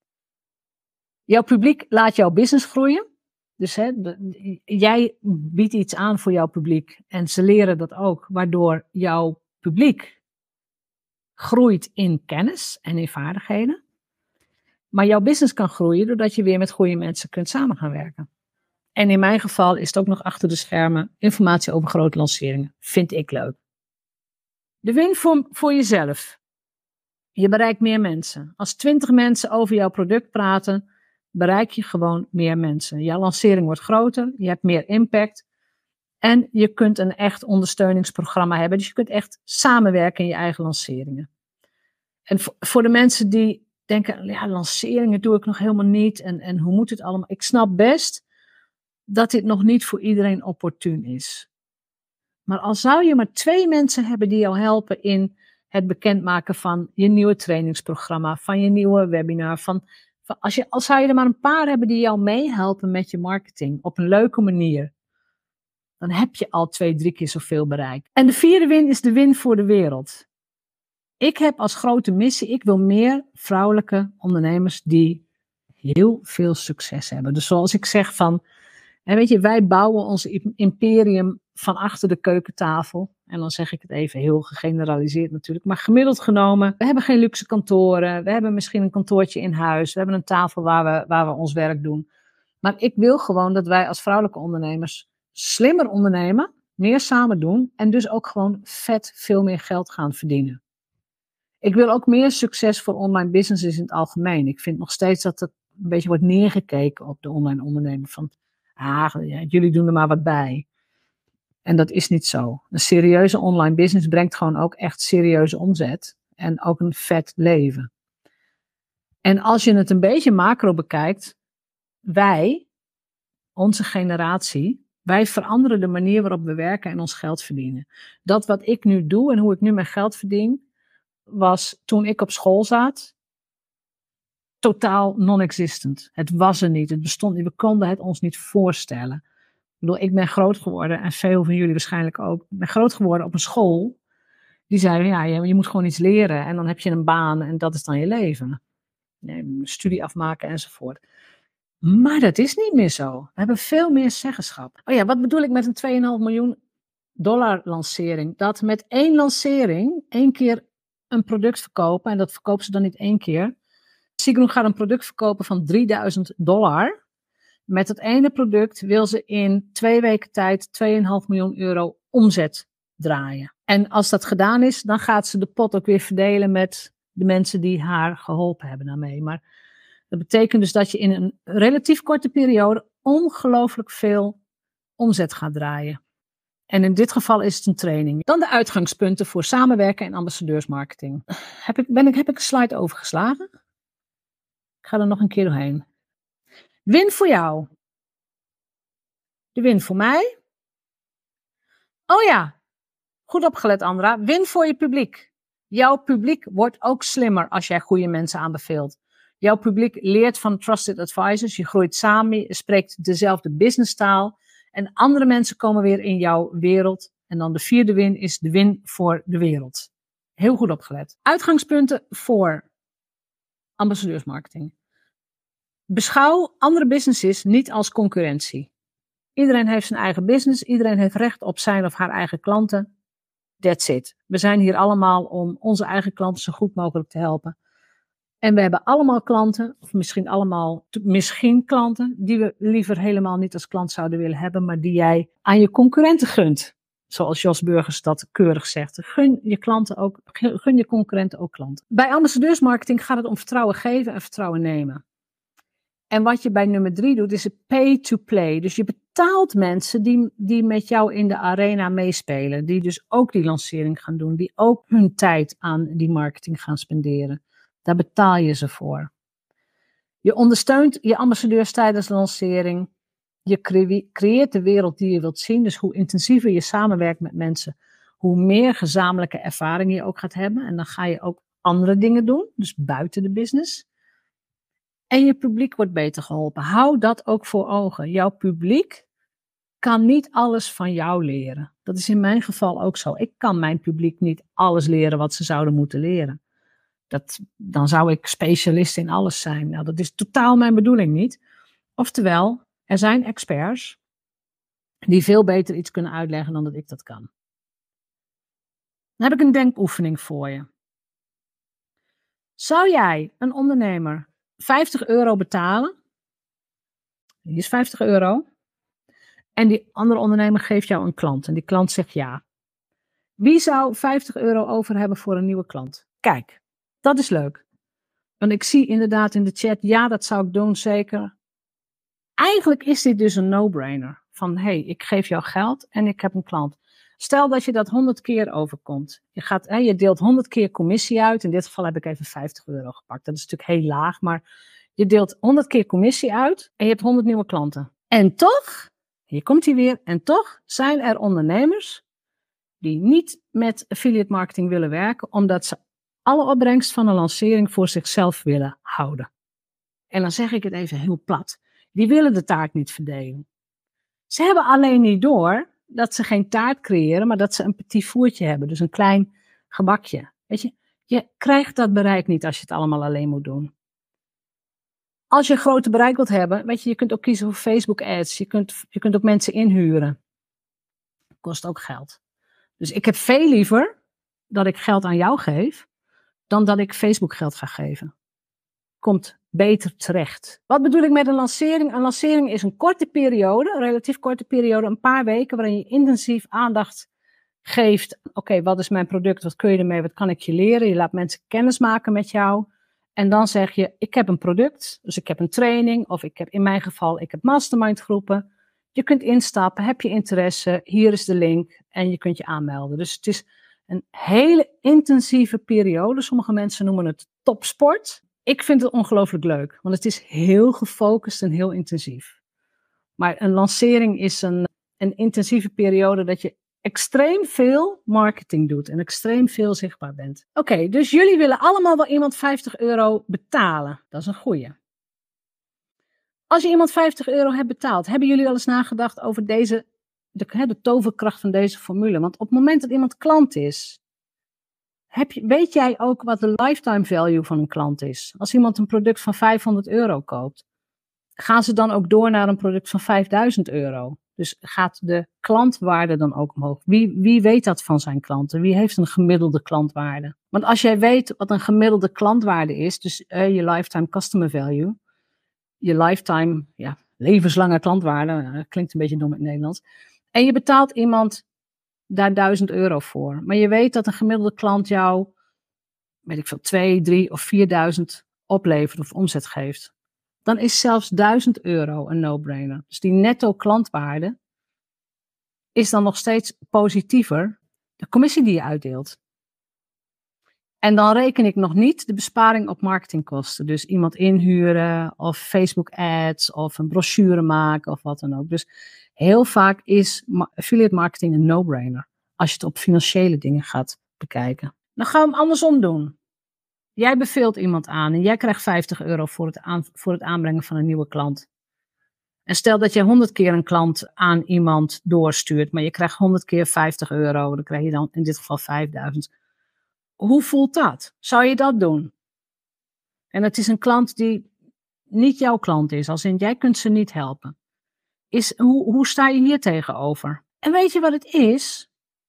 Jouw publiek laat jouw business groeien. Dus hè, de, jij biedt iets aan voor jouw publiek. En ze leren dat ook. Waardoor jouw publiek groeit in kennis en in vaardigheden. Maar jouw business kan groeien doordat je weer met goede mensen kunt samen gaan werken. En in mijn geval is het ook nog achter de schermen informatie over grote lanceringen. Vind ik leuk. De win voor, voor jezelf. Je bereikt meer mensen. Als twintig mensen over jouw product praten, bereik je gewoon meer mensen. Jouw lancering wordt groter, je hebt meer impact. En je kunt een echt ondersteuningsprogramma hebben. Dus je kunt echt samenwerken in je eigen lanceringen. En voor, voor de mensen die denken, ja, lanceringen doe ik nog helemaal niet. En, en hoe moet het allemaal? Ik snap best dat dit nog niet voor iedereen opportun is. Maar al zou je maar twee mensen hebben die jou helpen in het bekendmaken van je nieuwe trainingsprogramma, van je nieuwe webinar, van, van als je, al zou je er maar een paar hebben die jou meehelpen met je marketing op een leuke manier, dan heb je al twee, drie keer zoveel bereikt. En de vierde win is de win voor de wereld. Ik heb als grote missie, ik wil meer vrouwelijke ondernemers die heel veel succes hebben. Dus zoals ik zeg van, en weet je, wij bouwen ons imperium van achter de keukentafel. En dan zeg ik het even heel gegeneraliseerd natuurlijk. Maar gemiddeld genomen, we hebben geen luxe kantoren. We hebben misschien een kantoortje in huis. We hebben een tafel waar we, waar we ons werk doen. Maar ik wil gewoon dat wij als vrouwelijke ondernemers slimmer ondernemen. Meer samen doen. En dus ook gewoon vet veel meer geld gaan verdienen. Ik wil ook meer succes voor online businesses in het algemeen. Ik vind nog steeds dat het een beetje wordt neergekeken op de online ondernemer. Van, ah, ja, jullie doen er maar wat bij. En dat is niet zo. Een serieuze online business brengt gewoon ook echt serieuze omzet. En ook een vet leven. En als je het een beetje macro bekijkt. Wij, onze generatie, wij veranderen de manier waarop we werken en ons geld verdienen. Dat wat ik nu doe en hoe ik nu mijn geld verdien, was toen ik op school zat, totaal non-existent. Het was er niet, het bestond niet, we konden het ons niet voorstellen. Ik bedoel, ik ben groot geworden, en veel van jullie waarschijnlijk ook, ik ben groot geworden op een school, die zeiden, ja, je, je moet gewoon iets leren, en dan heb je een baan, en dat is dan je leven. Nee, studie afmaken, enzovoort. Maar dat is niet meer zo. We hebben veel meer zeggenschap. Oh ja, wat bedoel ik met een twee komma vijf miljoen dollar lancering? Dat met één lancering, één keer een product verkopen, en dat verkopen ze dan niet één keer. Sigrun gaat een product verkopen van drieduizend dollar. Met het ene product wil ze in twee weken tijd twee komma vijf miljoen euro omzet draaien. En als dat gedaan is, dan gaat ze de pot ook weer verdelen met de mensen die haar geholpen hebben daarmee. Maar dat betekent dus dat je in een relatief korte periode ongelooflijk veel omzet gaat draaien. En in dit geval is het een training. Dan de uitgangspunten voor samenwerken en ambassadeursmarketing. Heb ik, ben ik, heb ik een slide overgeslagen? Ik ga er nog een keer doorheen. Win voor jou. De win voor mij. Oh ja, goed opgelet Andra. Win voor je publiek. Jouw publiek wordt ook slimmer als jij goede mensen aanbeveelt. Jouw publiek leert van trusted advisors. Je groeit samen, je spreekt dezelfde businesstaal. En andere mensen komen weer in jouw wereld. En dan de vierde win is de win voor de wereld. Heel goed opgelet. Uitgangspunten voor ambassadeursmarketing. Beschouw andere businesses niet als concurrentie. Iedereen heeft zijn eigen business. Iedereen heeft recht op zijn of haar eigen klanten. That's it. We zijn hier allemaal om onze eigen klanten zo goed mogelijk te helpen. En we hebben allemaal klanten, of misschien allemaal, misschien klanten, die we liever helemaal niet als klant zouden willen hebben, maar die jij aan je concurrenten gunt. Zoals Jos Burgers dat keurig zegt. Gun je klanten ook, gun je concurrenten ook klanten. Bij ambassadeursmarketing gaat het om vertrouwen geven en vertrouwen nemen. En wat je bij nummer drie doet, is het pay to play. Dus je betaalt mensen die, die met jou in de arena meespelen. Die dus ook die lancering gaan doen. Die ook hun tijd aan die marketing gaan spenderen. Daar betaal je ze voor. Je ondersteunt je ambassadeurs tijdens de lancering. Je cre- creëert de wereld die je wilt zien. Dus hoe intensiever je samenwerkt met mensen, hoe meer gezamenlijke ervaring je ook gaat hebben. En dan ga je ook andere dingen doen. Dus buiten de business. En je publiek wordt beter geholpen. Hou dat ook voor ogen. Jouw publiek kan niet alles van jou leren. Dat is in mijn geval ook zo. Ik kan mijn publiek niet alles leren wat ze zouden moeten leren. Dat, dan zou ik specialist in alles zijn. Nou, dat is totaal mijn bedoeling niet. Oftewel, er zijn experts die veel beter iets kunnen uitleggen dan dat ik dat kan. Dan heb ik een denkoefening voor je. Zou jij een ondernemer vijftig euro betalen? Die is vijftig euro. En die andere ondernemer geeft jou een klant. En die klant zegt ja. Wie zou vijftig euro over hebben voor een nieuwe klant? Kijk, dat is leuk. Want ik zie inderdaad in de chat, ja, dat zou ik doen, zeker. Eigenlijk is dit dus een no-brainer. Van, hé, hey, ik geef jou geld en ik heb een klant. Stel dat je dat honderd keer overkomt. Je, gaat, hè, je deelt honderd keer commissie uit. In dit geval heb ik even vijftig euro gepakt. Dat is natuurlijk heel laag, maar je deelt honderd keer commissie uit en je hebt honderd nieuwe klanten. En toch, hier komt hij weer, en toch zijn er ondernemers die niet met affiliate marketing willen werken, omdat ze alle opbrengst van een lancering voor zichzelf willen houden. En dan zeg ik het even heel plat. Die willen de taart niet verdelen. Ze hebben alleen niet door dat ze geen taart creëren, maar dat ze een petit voertje hebben. Dus een klein gebakje. Weet je, je krijgt dat bereik niet als je het allemaal alleen moet doen. Als je een grote bereik wilt hebben, weet je, je kunt ook kiezen voor Facebook ads. Je kunt, je kunt ook mensen inhuren. Kost ook geld. Dus ik heb veel liever dat ik geld aan jou geef, dan dat ik Facebook geld ga geven. Komt beter terecht. Wat bedoel ik met een lancering? Een lancering is een korte periode, een relatief korte periode, een paar weken, waarin je intensief aandacht geeft. Oké, okay, wat is mijn product? Wat kun je ermee? Wat kan ik je leren? Je laat mensen kennis maken met jou. En dan zeg je, ik heb een product, dus ik heb een training, of ik heb in mijn geval, ik heb mastermind groepen. Je kunt instappen, heb je interesse, hier is de link en je kunt je aanmelden. Dus het is een hele intensieve periode. Sommige mensen noemen het topsport. Ik vind het ongelooflijk leuk, want het is heel gefocust en heel intensief. Maar een lancering is een, een intensieve periode dat je extreem veel marketing doet en extreem veel zichtbaar bent. Oké, okay, dus jullie willen allemaal wel iemand vijftig euro betalen. Dat is een goeie. Als je iemand vijftig euro hebt betaald, hebben jullie wel eens nagedacht over deze, de, de toverkracht van deze formule? Want op het moment dat iemand klant is, heb je, weet jij ook wat de lifetime value van een klant is? Als iemand een product van vijfhonderd euro koopt, gaan ze dan ook door naar een product van vijfduizend euro? Dus gaat de klantwaarde dan ook omhoog? Wie, wie weet dat van zijn klanten? Wie heeft een gemiddelde klantwaarde? Want als jij weet wat een gemiddelde klantwaarde is, dus uh, je lifetime customer value, je lifetime, ja, levenslange klantwaarde, dat klinkt een beetje dom in het Nederlands, en je betaalt iemand daar duizend euro voor, maar je weet dat een gemiddelde klant jou, weet ik veel, twee, drie of vierduizend oplevert of omzet geeft, dan is zelfs duizend euro een no-brainer. Dus die netto klantwaarde is dan nog steeds positiever de commissie die je uitdeelt. En dan reken ik nog niet de besparing op marketingkosten. Dus iemand inhuren of Facebook ads of een brochure maken of wat dan ook. Dus heel vaak is affiliate marketing een no-brainer. Als je het op financiële dingen gaat bekijken. Dan gaan we hem andersom doen. Jij beveelt iemand aan en jij krijgt vijftig euro voor het, aan, voor het aanbrengen van een nieuwe klant. En stel dat je honderd keer een klant aan iemand doorstuurt, maar je krijgt honderd keer vijftig euro. Dan krijg je dan in dit geval vijfduizend. Hoe voelt dat? Zou je dat doen? En het is een klant die niet jouw klant is, als in jij kunt ze niet helpen. is hoe, hoe sta je hier tegenover? En weet je wat het is?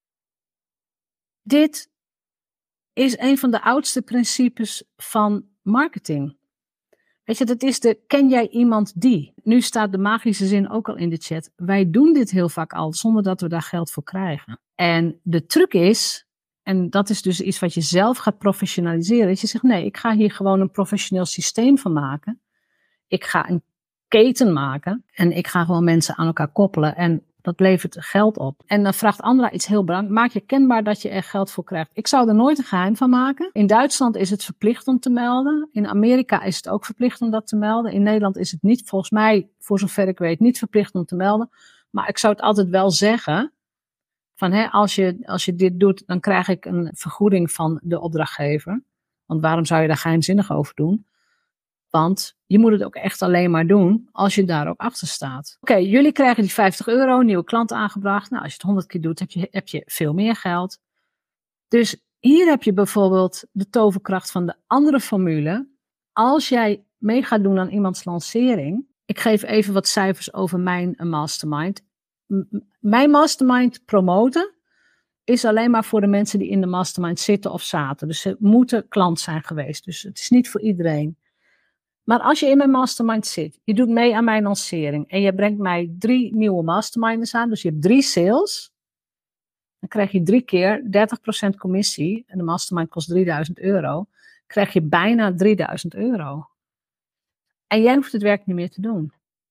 Dit is een van de oudste principes van marketing. Weet je, dat is de, ken jij iemand die? Nu staat de magische zin ook al in de chat. Wij doen dit heel vaak al, zonder dat we daar geld voor krijgen. En de truc is, en dat is dus iets wat je zelf gaat professionaliseren, dat je zegt, nee, ik ga hier gewoon een professioneel systeem van maken. Ik ga een keten maken en ik ga gewoon mensen aan elkaar koppelen en dat levert geld op. En dan vraagt Andra iets heel belangrijks. Maak je kenbaar dat je er geld voor krijgt. Ik zou er nooit een geheim van maken. In Duitsland is het verplicht om te melden. In Amerika is het ook verplicht om dat te melden. In Nederland is het niet, volgens mij, voor zover ik weet, niet verplicht om te melden. Maar ik zou het altijd wel zeggen. Van, hè, als je, als je dit doet, dan krijg ik een vergoeding van de opdrachtgever. Want waarom zou je daar geheimzinnig over doen? Want je moet het ook echt alleen maar doen als je daar ook achter staat. Oké, okay, jullie krijgen die vijftig euro, nieuwe klant aangebracht. Nou, als je het honderd keer doet, heb je, heb je veel meer geld. Dus hier heb je bijvoorbeeld de toverkracht van de andere formule. Als jij mee gaat doen aan iemands lancering. Ik geef even wat cijfers over mijn mastermind. M- mijn mastermind promoten is alleen maar voor de mensen die in de mastermind zitten of zaten. Dus ze moeten klant zijn geweest. Dus het is niet voor iedereen. Maar als je in mijn mastermind zit, je doet mee aan mijn lancering en je brengt mij drie nieuwe masterminders aan, dus je hebt drie sales, dan krijg je drie keer dertig procent commissie en de mastermind kost drieduizend euro, krijg je bijna drieduizend euro. En jij hoeft het werk niet meer te doen.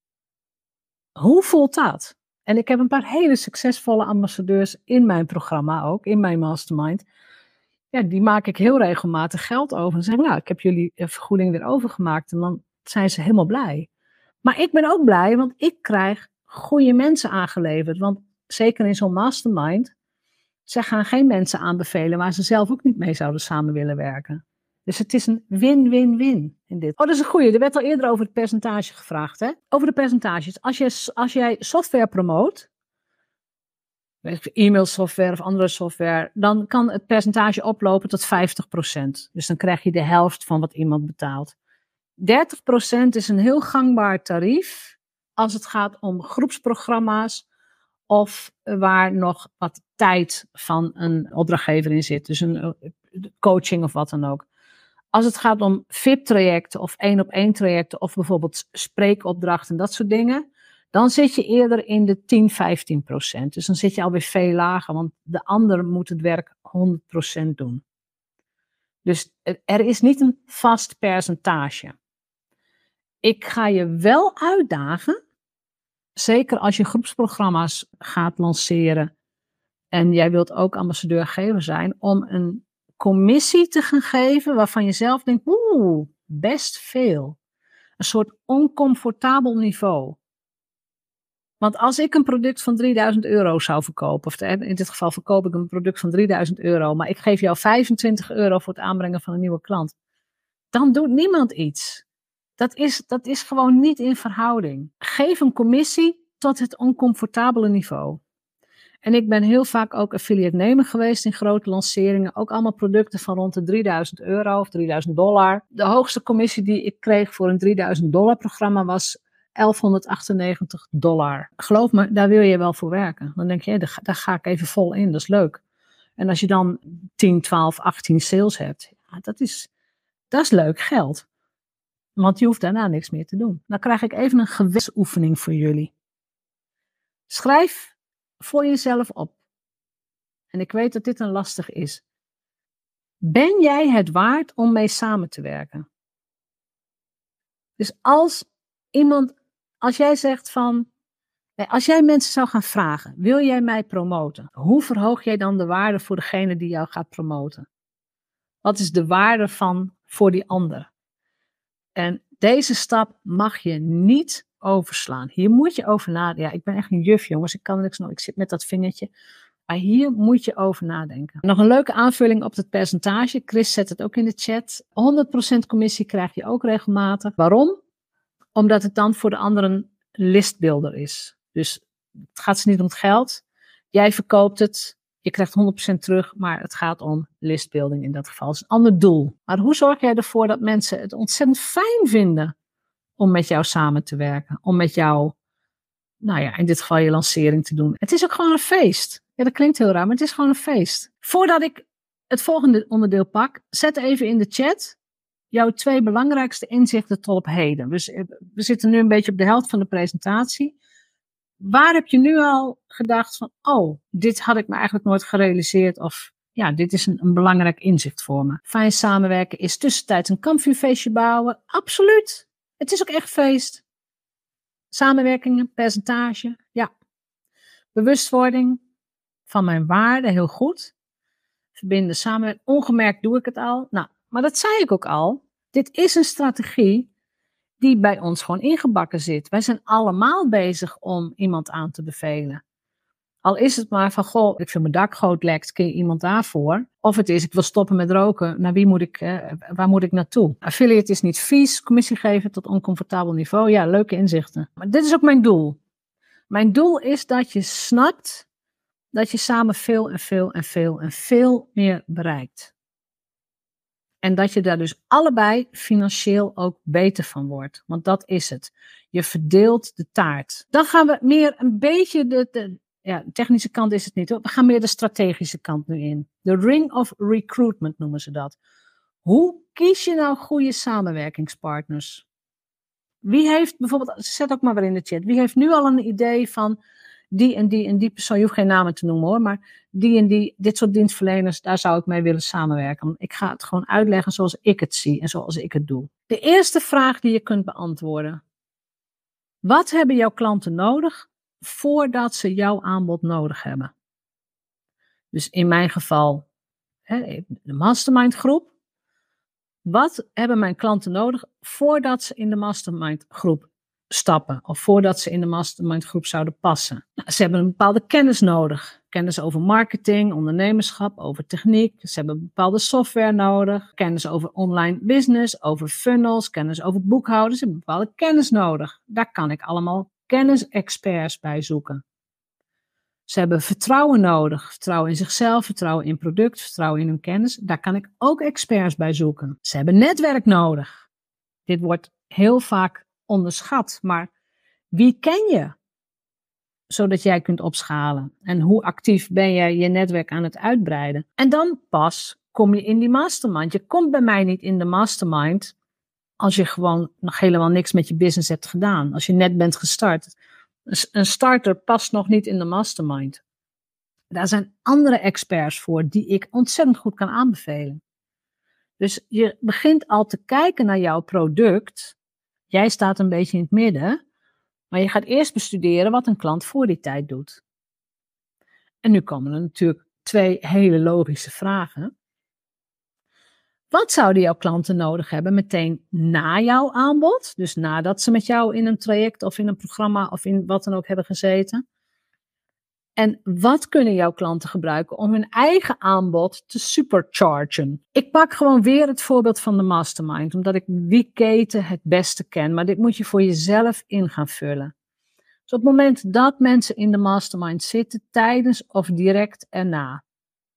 Hoe voelt dat? En ik heb een paar hele succesvolle ambassadeurs in mijn programma ook, in mijn mastermind. Ja, die maak ik heel regelmatig geld over. En zeggen, nou, ik heb jullie vergoeding weer overgemaakt. En dan zijn ze helemaal blij. Maar ik ben ook blij, want ik krijg goede mensen aangeleverd. Want zeker in zo'n mastermind, ze gaan geen mensen aanbevelen waar ze zelf ook niet mee zouden samen willen werken. Dus het is een win-win-win in dit. Oh, dat is een goeie. Er werd al eerder over het percentage gevraagd. Hè? Over de percentages. Als, je, als jij software promoot, e-mail software of andere software, dan kan het percentage oplopen tot vijftig procent. Dus dan krijg je de helft van wat iemand betaalt. dertig procent is een heel gangbaar tarief als het gaat om groepsprogramma's of waar nog wat tijd van een opdrachtgever in zit. Dus een coaching of wat dan ook. Als het gaat om V I P-trajecten of één-op-één trajecten of bijvoorbeeld spreekopdrachten en dat soort dingen, dan zit je eerder in de tien, vijftien procent. Dus dan zit je alweer veel lager, want de ander moet het werk honderd procent doen. Dus er is niet een vast percentage. Ik ga je wel uitdagen, zeker als je groepsprogramma's gaat lanceren en jij wilt ook ambassadeurgever zijn, om een commissie te gaan geven waarvan je zelf denkt, oeh, best veel. Een soort oncomfortabel niveau. Want als ik een product van drieduizend euro zou verkopen, of in dit geval verkoop ik een product van drieduizend euro, maar ik geef jou vijfentwintig euro voor het aanbrengen van een nieuwe klant, dan doet niemand iets. Dat is, dat is gewoon niet in verhouding. Geef een commissie tot het oncomfortabele niveau. En ik ben heel vaak ook affiliate nemer geweest in grote lanceringen. Ook allemaal producten van rond de drieduizend euro of drieduizend dollar. De hoogste commissie die ik kreeg voor een drieduizend dollar programma was elfhonderdachtennegentig dollar. Geloof me, daar wil je wel voor werken. Dan denk je, daar, daar ga ik even vol in, dat is leuk. En als je dan tien, twaalf, achttien sales hebt, ja, dat is, dat is leuk geld. Want je hoeft daarna niks meer te doen. Dan krijg ik even een gewensoefening voor jullie. Schrijf voor jezelf op. En ik weet dat dit een lastig is. Ben jij het waard om mee samen te werken? Dus als iemand, als jij zegt van, als jij mensen zou gaan vragen, wil jij mij promoten? Hoe verhoog jij dan de waarde voor degene die jou gaat promoten? Wat is de waarde van voor die ander? En deze stap mag je niet overslaan. Hier moet je over nadenken. Ja, ik ben echt een juf, jongens. Ik kan niks nog. Ik zit met dat vingertje. Maar hier moet je over nadenken. Nog een leuke aanvulling op het percentage. Chris zet het ook in de chat. honderd procent commissie krijg je ook regelmatig. Waarom? Omdat het dan voor de anderen listbuilder is. Dus het gaat ze niet om het geld. Jij verkoopt het. Je krijgt honderd procent terug, maar het gaat om listbuilding in dat geval. Dat is een ander doel. Maar hoe zorg jij ervoor dat mensen het ontzettend fijn vinden om met jou samen te werken? Om met jou nou ja, in dit geval je lancering te doen. Het is ook gewoon een feest. Ja, dat klinkt heel raar, maar het is gewoon een feest. Voordat ik het volgende onderdeel pak, zet even in de chat jouw twee belangrijkste inzichten tot op heden. Dus we zitten nu een beetje op de helft van de presentatie. Waar heb je nu al gedacht van, oh, dit had ik me eigenlijk nooit gerealiseerd, of ja, dit is een, een belangrijk inzicht voor me. Fijn samenwerken is tussentijds een kampvuurfeestje bouwen. Absoluut. Het is ook echt feest. Samenwerkingen, percentage, ja. Bewustwording van mijn waarde, heel goed. Verbinden, samenwerken, ongemerkt doe ik het al. Nou, maar dat zei ik ook al. Dit is een strategie die bij ons gewoon ingebakken zit. Wij zijn allemaal bezig om iemand aan te bevelen. Al is het maar van, goh, ik vind mijn dakgoot lekt, ken je iemand daarvoor? Of het is, ik wil stoppen met roken, naar wie moet ik, eh, waar moet ik naartoe? Affiliate is niet vies, commissie geven tot oncomfortabel niveau. Ja, leuke inzichten. Maar dit is ook mijn doel. Mijn doel is dat je snapt dat je samen veel en veel en veel en veel meer bereikt. En dat je daar dus allebei financieel ook beter van wordt. Want dat is het. Je verdeelt de taart. Dan gaan we meer een beetje de, de ja, de technische kant is het niet hoor. We gaan meer de strategische kant nu in. De ring of recruitment noemen ze dat. Hoe kies je nou goede samenwerkingspartners? Wie heeft bijvoorbeeld, zet ook maar weer in de chat. Wie heeft nu al een idee van die en die en die persoon, je hoeft geen namen te noemen hoor, maar die en die, dit soort dienstverleners, daar zou ik mee willen samenwerken. Ik ga het gewoon uitleggen zoals ik het zie en zoals ik het doe. De eerste vraag die je kunt beantwoorden. Wat hebben jouw klanten nodig voordat ze jouw aanbod nodig hebben? Dus in mijn geval, hè, de mastermind groep. Wat hebben mijn klanten nodig voordat ze in de mastermind groep stappen? Of voordat ze in de mastermind groep zouden passen? Nou, ze hebben een bepaalde kennis nodig. Kennis over marketing, ondernemerschap, over techniek. Ze hebben bepaalde software nodig. Kennis over online business, over funnels, kennis over boekhouden. Ze hebben bepaalde kennis nodig. Daar kan ik allemaal kennisexperts bij zoeken. Ze hebben vertrouwen nodig. Vertrouwen in zichzelf, vertrouwen in product, vertrouwen in hun kennis. Daar kan ik ook experts bij zoeken. Ze hebben netwerk nodig. Dit wordt heel vaak onderschat. Maar wie ken je? Zodat jij kunt opschalen. En hoe actief ben jij je netwerk aan het uitbreiden? En dan pas kom je in die mastermind. Je komt bij mij niet in de mastermind als je gewoon nog helemaal niks met je business hebt gedaan. Als je net bent gestart. Een starter past nog niet in de mastermind. Daar zijn andere experts voor die ik ontzettend goed kan aanbevelen. Dus je begint al te kijken naar jouw product. Jij staat een beetje in het midden. Maar je gaat eerst bestuderen wat een klant voor die tijd doet. En nu komen er natuurlijk twee hele logische vragen. Wat zouden jouw klanten nodig hebben meteen na jouw aanbod? Dus nadat ze met jou in een traject of in een programma of in wat dan ook hebben gezeten. En wat kunnen jouw klanten gebruiken om hun eigen aanbod te superchargen? Ik pak gewoon weer het voorbeeld van de mastermind, omdat ik die keten het beste ken. Maar dit moet je voor jezelf in gaan vullen. Dus op het moment dat mensen in de mastermind zitten, tijdens of direct erna.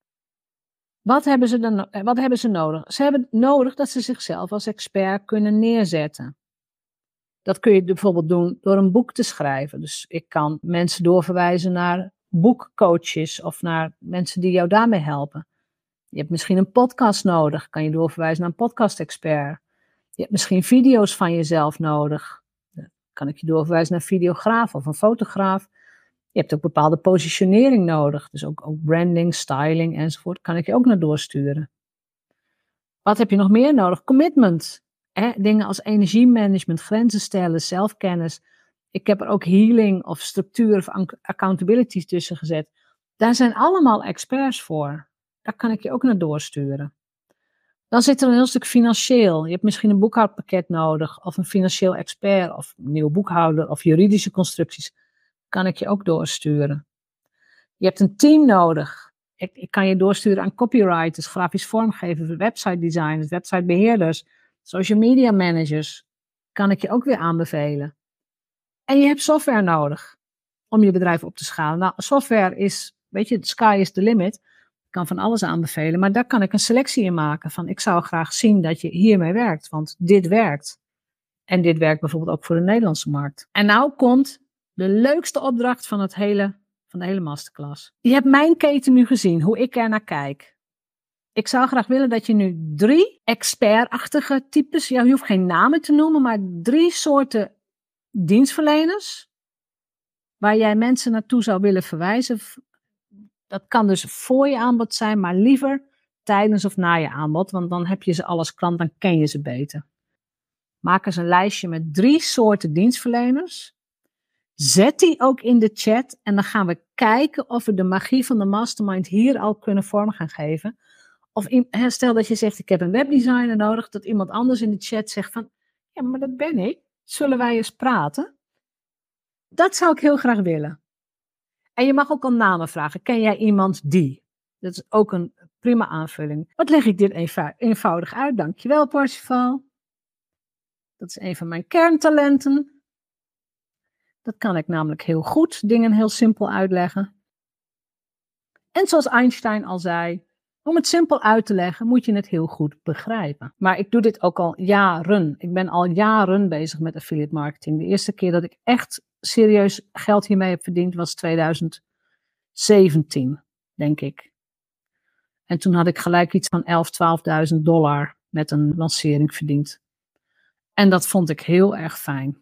Wat hebben ze dan, wat hebben ze nodig? Ze hebben nodig dat ze zichzelf als expert kunnen neerzetten. Dat kun je bijvoorbeeld doen door een boek te schrijven. Dus ik kan mensen doorverwijzen naar boekcoaches of naar mensen die jou daarmee helpen. Je hebt misschien een podcast nodig, kan je doorverwijzen naar een podcast-expert. Je hebt misschien video's van jezelf nodig. Dan kan ik je doorverwijzen naar een videograaf of een fotograaf. Je hebt ook bepaalde positionering nodig. Dus ook, ook branding, styling enzovoort. Kan ik je ook naar doorsturen. Wat heb je nog meer nodig? Commitment. Hè? Dingen als energiemanagement, grenzen stellen, zelfkennis. Ik heb er ook healing of structuur of accountability tussen gezet. Daar zijn allemaal experts voor. Daar kan ik je ook naar doorsturen. Dan zit er een heel stuk financieel. Je hebt misschien een boekhoudpakket nodig. Of een financieel expert. Of een nieuwe boekhouder. Of juridische constructies. Kan ik je ook doorsturen. Je hebt een team nodig. Ik, ik kan je doorsturen aan copywriters, grafisch vormgevers, website designers, websitebeheerders, social media managers. Kan ik je ook weer aanbevelen. En je hebt software nodig om je bedrijf op te schalen. Nou, software is, weet je, the sky is the limit. Ik kan van alles aanbevelen, maar daar kan ik een selectie in maken van ik zou graag zien dat je hiermee werkt, want dit werkt. En dit werkt bijvoorbeeld ook voor de Nederlandse markt. En nou komt De leukste opdracht van, het hele, van de hele masterclass. Je hebt mijn keten nu gezien, hoe ik er naar kijk. Ik zou graag willen dat je nu drie expertachtige types, ja, je hoeft geen namen te noemen, maar drie soorten dienstverleners, waar jij mensen naartoe zou willen verwijzen. Dat kan dus voor je aanbod zijn, maar liever tijdens of na je aanbod, want dan heb je ze al als klant, dan ken je ze beter. Maak eens een lijstje met drie soorten dienstverleners. Zet die ook in de chat en dan gaan we kijken of we de magie van de mastermind hier al kunnen vorm gaan geven. Of stel dat je zegt, ik heb een webdesigner nodig, dat iemand anders in de chat zegt van, ja, maar dat ben ik. Zullen wij eens praten? Dat zou ik heel graag willen. En je mag ook al namen vragen. Ken jij iemand die? Dat is ook een prima aanvulling. Wat leg ik dit eenvou- eenvoudig uit? Dankjewel, Parsifal. Dat is een van mijn kerntalenten. Dat kan ik namelijk heel goed, dingen heel simpel uitleggen. En zoals Einstein al zei, om het simpel uit te leggen, moet je het heel goed begrijpen. Maar ik doe dit ook al jaren. Ik ben al jaren bezig met affiliate marketing. De eerste keer dat ik echt serieus geld hiermee heb verdiend was tweeduizend zeventien, denk ik. En toen had ik gelijk iets van elf, twaalfduizend dollar met een lancering verdiend. En dat vond ik heel erg fijn.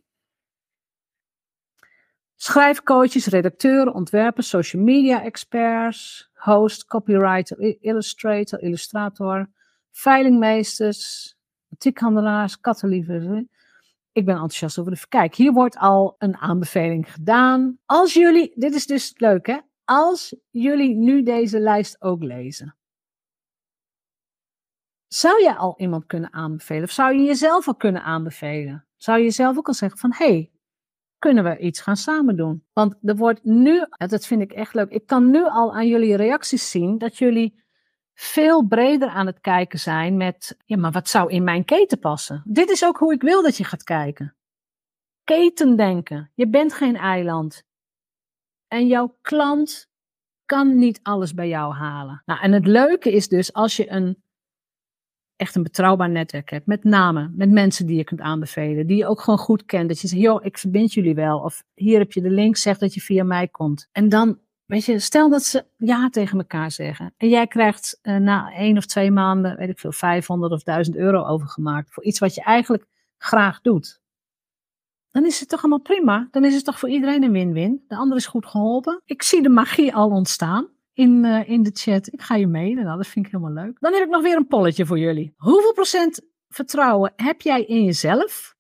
Schrijfcoaches, redacteuren, ontwerpers, social media experts, host, copywriter, illustrator, illustrator, veilingmeesters, boutique-handelaars, kattenliefhebbers. Ik ben enthousiast over de... Kijk, hier wordt al een aanbeveling gedaan. Als jullie, dit is dus leuk hè, als jullie nu deze lijst ook lezen. Zou je al iemand kunnen aanbevelen? Of zou je jezelf al kunnen aanbevelen? Zou je jezelf ook al zeggen van, hé, hey, kunnen we iets gaan samen doen? Want er wordt nu, dat vind ik echt leuk, ik kan nu al aan jullie reacties zien dat jullie veel breder aan het kijken zijn met, ja, maar wat zou in mijn keten passen? Dit is ook hoe ik wil dat je gaat kijken. Ketendenken. Je bent geen eiland. En jouw klant kan niet alles bij jou halen. Nou, en het leuke is dus als je een echt een betrouwbaar netwerk hebt, met namen, met mensen die je kunt aanbevelen, die je ook gewoon goed kent, dat je zegt, joh, ik verbind jullie wel, of hier heb je de link, zeg dat je via mij komt. En dan, weet je, stel dat ze ja tegen elkaar zeggen, en jij krijgt uh, na één of twee maanden, weet ik veel, vijfhonderd of duizend euro overgemaakt, voor iets wat je eigenlijk graag doet. Dan is het toch allemaal prima, dan is het toch voor iedereen een win-win, de ander is goed geholpen. Ik zie de magie al ontstaan. In, uh, in de chat. Ik ga je mee. Nou, dat vind ik helemaal leuk. Dan heb ik nog weer een polletje voor jullie. Hoeveel procent vertrouwen heb jij in jezelf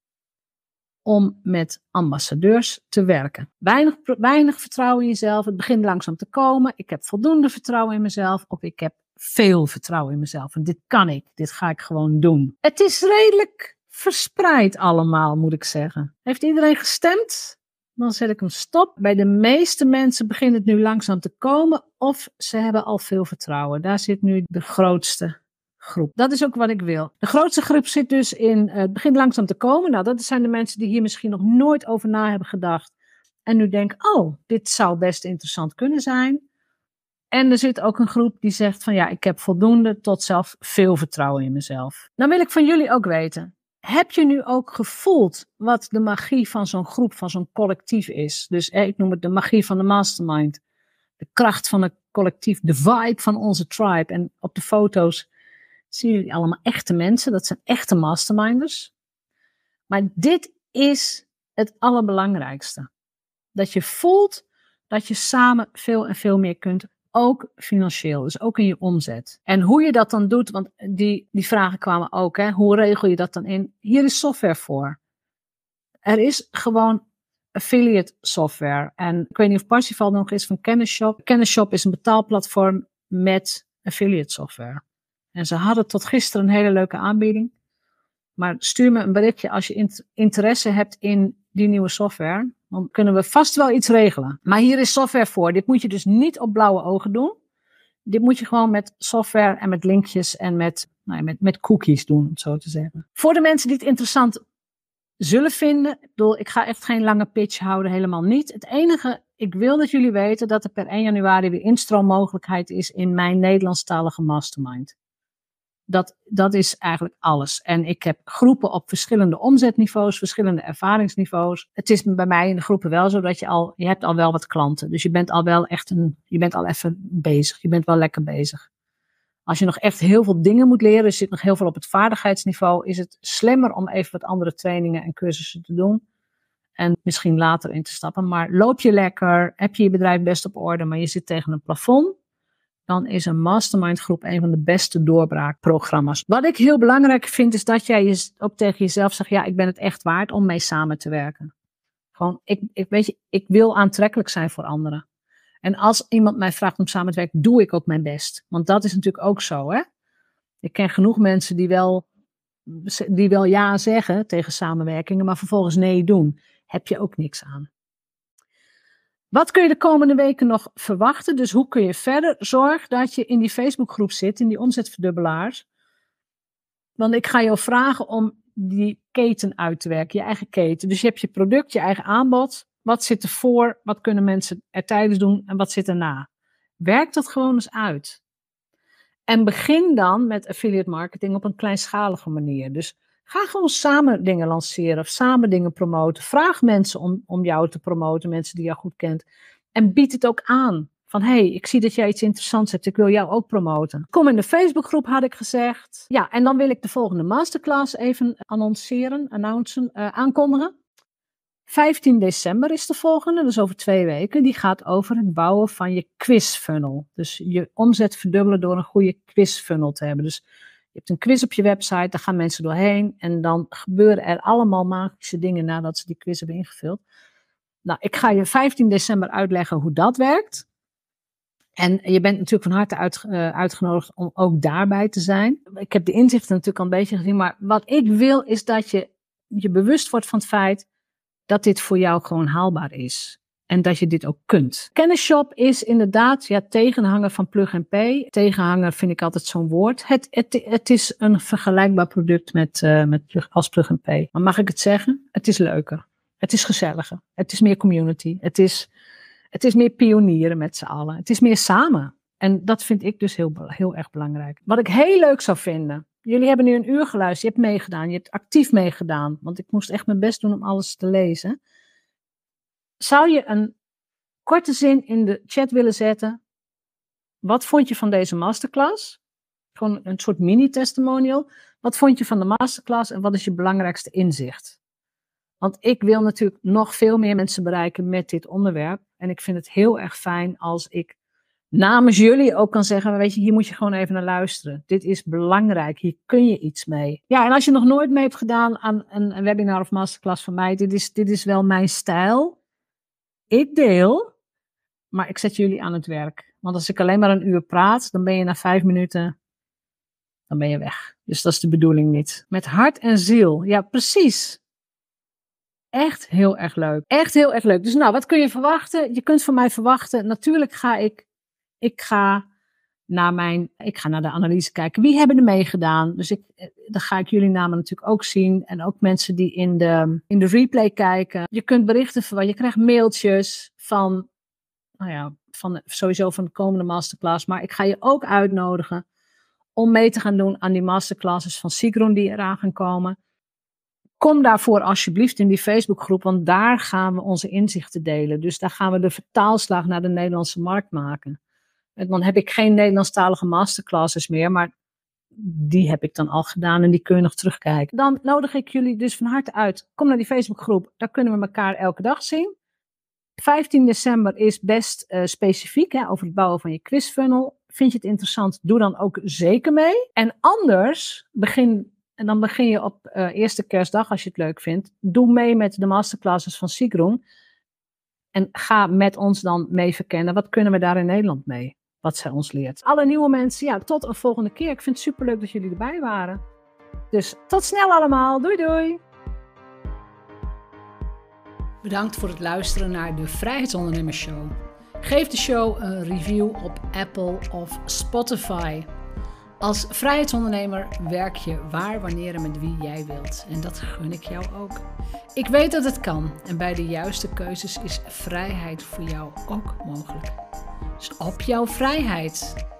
om met ambassadeurs te werken? Weinig, weinig vertrouwen in jezelf. Het begint langzaam te komen. Ik heb voldoende vertrouwen in mezelf. Of ik heb veel vertrouwen in mezelf. En dit kan ik. Dit ga ik gewoon doen. Het is redelijk verspreid allemaal, moet ik zeggen. Heeft iedereen gestemd? Dan zet ik hem stop. Bij de meeste mensen begint het nu langzaam te komen of ze hebben al veel vertrouwen. Daar zit nu de grootste groep. Dat is ook wat ik wil. De grootste groep zit dus in, uh, het begint langzaam te komen. Nou, dat zijn de mensen die hier misschien nog nooit over na hebben gedacht. En nu denken, oh, dit zou best interessant kunnen zijn. En er zit ook een groep die zegt van ja, ik heb voldoende tot zelf veel vertrouwen in mezelf. Dan wil ik van jullie ook weten. Heb je nu ook gevoeld wat de magie van zo'n groep, van zo'n collectief is? Dus eh, ik noem het de magie van de mastermind. De kracht van het collectief, de vibe van onze tribe. En op de foto's zien jullie allemaal echte mensen. Dat zijn echte masterminders. Maar dit is het allerbelangrijkste. Dat je voelt dat je samen veel en veel meer kunt. Ook financieel, dus ook in je omzet. En hoe je dat dan doet, want die, die vragen kwamen ook. Hè? Hoe regel je dat dan in? Hier is software voor. Er is gewoon affiliate software. En ik weet niet of Parsifal nog is van Kennisshop. Kennisshop is een betaalplatform met affiliate software. En ze hadden tot gisteren een hele leuke aanbieding. Maar stuur me een berichtje als je interesse hebt in die nieuwe software. Dan kunnen we vast wel iets regelen. Maar hier is software voor. Dit moet je dus niet op blauwe ogen doen. Dit moet je gewoon met software en met linkjes en met, nou ja, met, met cookies doen, om het zo te zeggen. Voor de mensen die het interessant zullen vinden. Ik bedoel, ik ga echt geen lange pitch houden, helemaal niet. Het enige, ik wil dat jullie weten dat er per één januari weer instroommogelijkheid is in mijn Nederlandstalige mastermind. Dat, dat is eigenlijk alles. En ik heb groepen op verschillende omzetniveaus, verschillende ervaringsniveaus. Het is bij mij in de groepen wel zo dat je al, je hebt al wel wat klanten. Dus je bent al wel echt een, je bent al even bezig. Je bent wel lekker bezig. Als je nog echt heel veel dingen moet leren, er zit nog heel veel op het vaardigheidsniveau, is het slimmer om even wat andere trainingen en cursussen te doen. En misschien later in te stappen. Maar loop je lekker, heb je je bedrijf best op orde, maar je zit tegen een plafond, dan is een mastermind groep een van de beste doorbraakprogramma's. Wat ik heel belangrijk vind, is dat jij je ook tegen jezelf zegt, ja, ik ben het echt waard om mee samen te werken. Gewoon, ik, ik, weet je, ik wil aantrekkelijk zijn voor anderen. En als iemand mij vraagt om samen te werken, doe ik ook mijn best. Want dat is natuurlijk ook zo, hè. Ik ken genoeg mensen die wel, die wel ja zeggen tegen samenwerkingen, maar vervolgens nee doen. Heb je ook niks aan. Wat kun je de komende weken nog verwachten? Dus hoe kun je verder? Zorg dat je in die Facebookgroep zit, in die omzetverdubbelaars. Want ik ga jou vragen om die keten uit te werken, je eigen keten. Dus je hebt je product, je eigen aanbod. Wat zit er voor? Wat kunnen mensen er tijdens doen? En wat zit erna? Werk dat gewoon eens uit. En begin dan met affiliate marketing op een kleinschalige manier. Dus ga gewoon samen dingen lanceren of samen dingen promoten. Vraag mensen om, om jou te promoten, mensen die jou goed kent. En bied het ook aan. Van, hé, hey, ik zie dat jij iets interessants hebt, ik wil jou ook promoten. Kom in de Facebookgroep, had ik gezegd. Ja, en dan wil ik de volgende masterclass even annonceren, announcen, uh, aankondigen. vijftien december is de volgende, dus over twee weken. Die gaat over het bouwen van je quizfunnel. Dus je omzet verdubbelen door een goede quizfunnel te hebben. Dus je hebt een quiz op je website, daar gaan mensen doorheen. En dan gebeuren er allemaal magische dingen nadat ze die quiz hebben ingevuld. Nou, ik ga je vijftien december uitleggen hoe dat werkt. En je bent natuurlijk van harte uit, uh, uitgenodigd om ook daarbij te zijn. Ik heb de inzichten natuurlijk al een beetje gezien. Maar wat ik wil is dat je je bewust wordt van het feit dat dit voor jou gewoon haalbaar is. En dat je dit ook kunt. Kennisshop is inderdaad ja, tegenhanger van Plug and Pay. Tegenhanger vind ik altijd zo'n woord. Het, het, het is een vergelijkbaar product met, uh, met Plug, als Plug and Pay. Maar mag ik het zeggen? Het is leuker. Het is gezelliger. Het is meer community. Het is, het is meer pionieren met z'n allen. Het is meer samen. En dat vind ik dus heel, heel erg belangrijk. Wat ik heel leuk zou vinden. Jullie hebben nu een uur geluisterd. Je hebt meegedaan. Je hebt actief meegedaan. Want ik moest echt mijn best doen om alles te lezen. Zou je een korte zin in de chat willen zetten? Wat vond je van deze masterclass? Gewoon een soort mini-testimonial. Wat vond je van de masterclass en wat is je belangrijkste inzicht? Want ik wil natuurlijk nog veel meer mensen bereiken met dit onderwerp. En ik vind het heel erg fijn als ik namens jullie ook kan zeggen, weet je, hier moet je gewoon even naar luisteren. Dit is belangrijk, hier kun je iets mee. Ja, en als je nog nooit mee hebt gedaan aan een, een webinar of masterclass van mij, dit is, dit is wel mijn stijl. Ik deel, maar ik zet jullie aan het werk. Want als ik alleen maar een uur praat, dan ben je na vijf minuten, dan ben je weg. Dus dat is de bedoeling niet. Met hart en ziel, ja precies. Echt heel erg leuk. Echt heel erg leuk. Dus nou, wat kun je verwachten? Je kunt van mij verwachten, natuurlijk ga ik, ik ga naar mijn, ik ga naar de analyse kijken. Wie hebben er meegedaan? Dus ik, dan ga ik jullie namen natuurlijk ook zien. En ook mensen die in de, in de replay kijken. Je kunt berichten van, je krijgt mailtjes van, nou ja, van sowieso van de komende masterclass. Maar ik ga je ook uitnodigen om mee te gaan doen aan die masterclasses van Sigrun die eraan gaan komen. Kom daarvoor alsjeblieft in die Facebookgroep, want daar gaan we onze inzichten delen. Dus daar gaan we de vertaalslag naar de Nederlandse markt maken. En dan heb ik geen Nederlandstalige masterclasses meer, maar die heb ik dan al gedaan en die kun je nog terugkijken. Dan nodig ik jullie dus van harte uit. Kom naar die Facebookgroep, daar kunnen we elkaar elke dag zien. vijftien december is best uh, specifiek hè, over het bouwen van je quizfunnel. Vind je het interessant, doe dan ook zeker mee. En anders, begin, en dan begin je op uh, eerste kerstdag als je het leuk vindt. Doe mee met de masterclasses van Sigrun. En ga met ons dan mee verkennen, wat kunnen we daar in Nederland mee? Wat zij ons leert. Alle nieuwe mensen, ja, tot een volgende keer. Ik vind het superleuk dat jullie erbij waren. Dus tot snel allemaal. Doei doei. Bedankt voor het luisteren naar de Vrijheidsondernemers Show. Geef de show een review op Apple of Spotify. Als vrijheidsondernemer werk je waar, wanneer en met wie jij wilt. En dat gun ik jou ook. Ik weet dat het kan. En bij de juiste keuzes is vrijheid voor jou ook mogelijk. Dus op jouw vrijheid.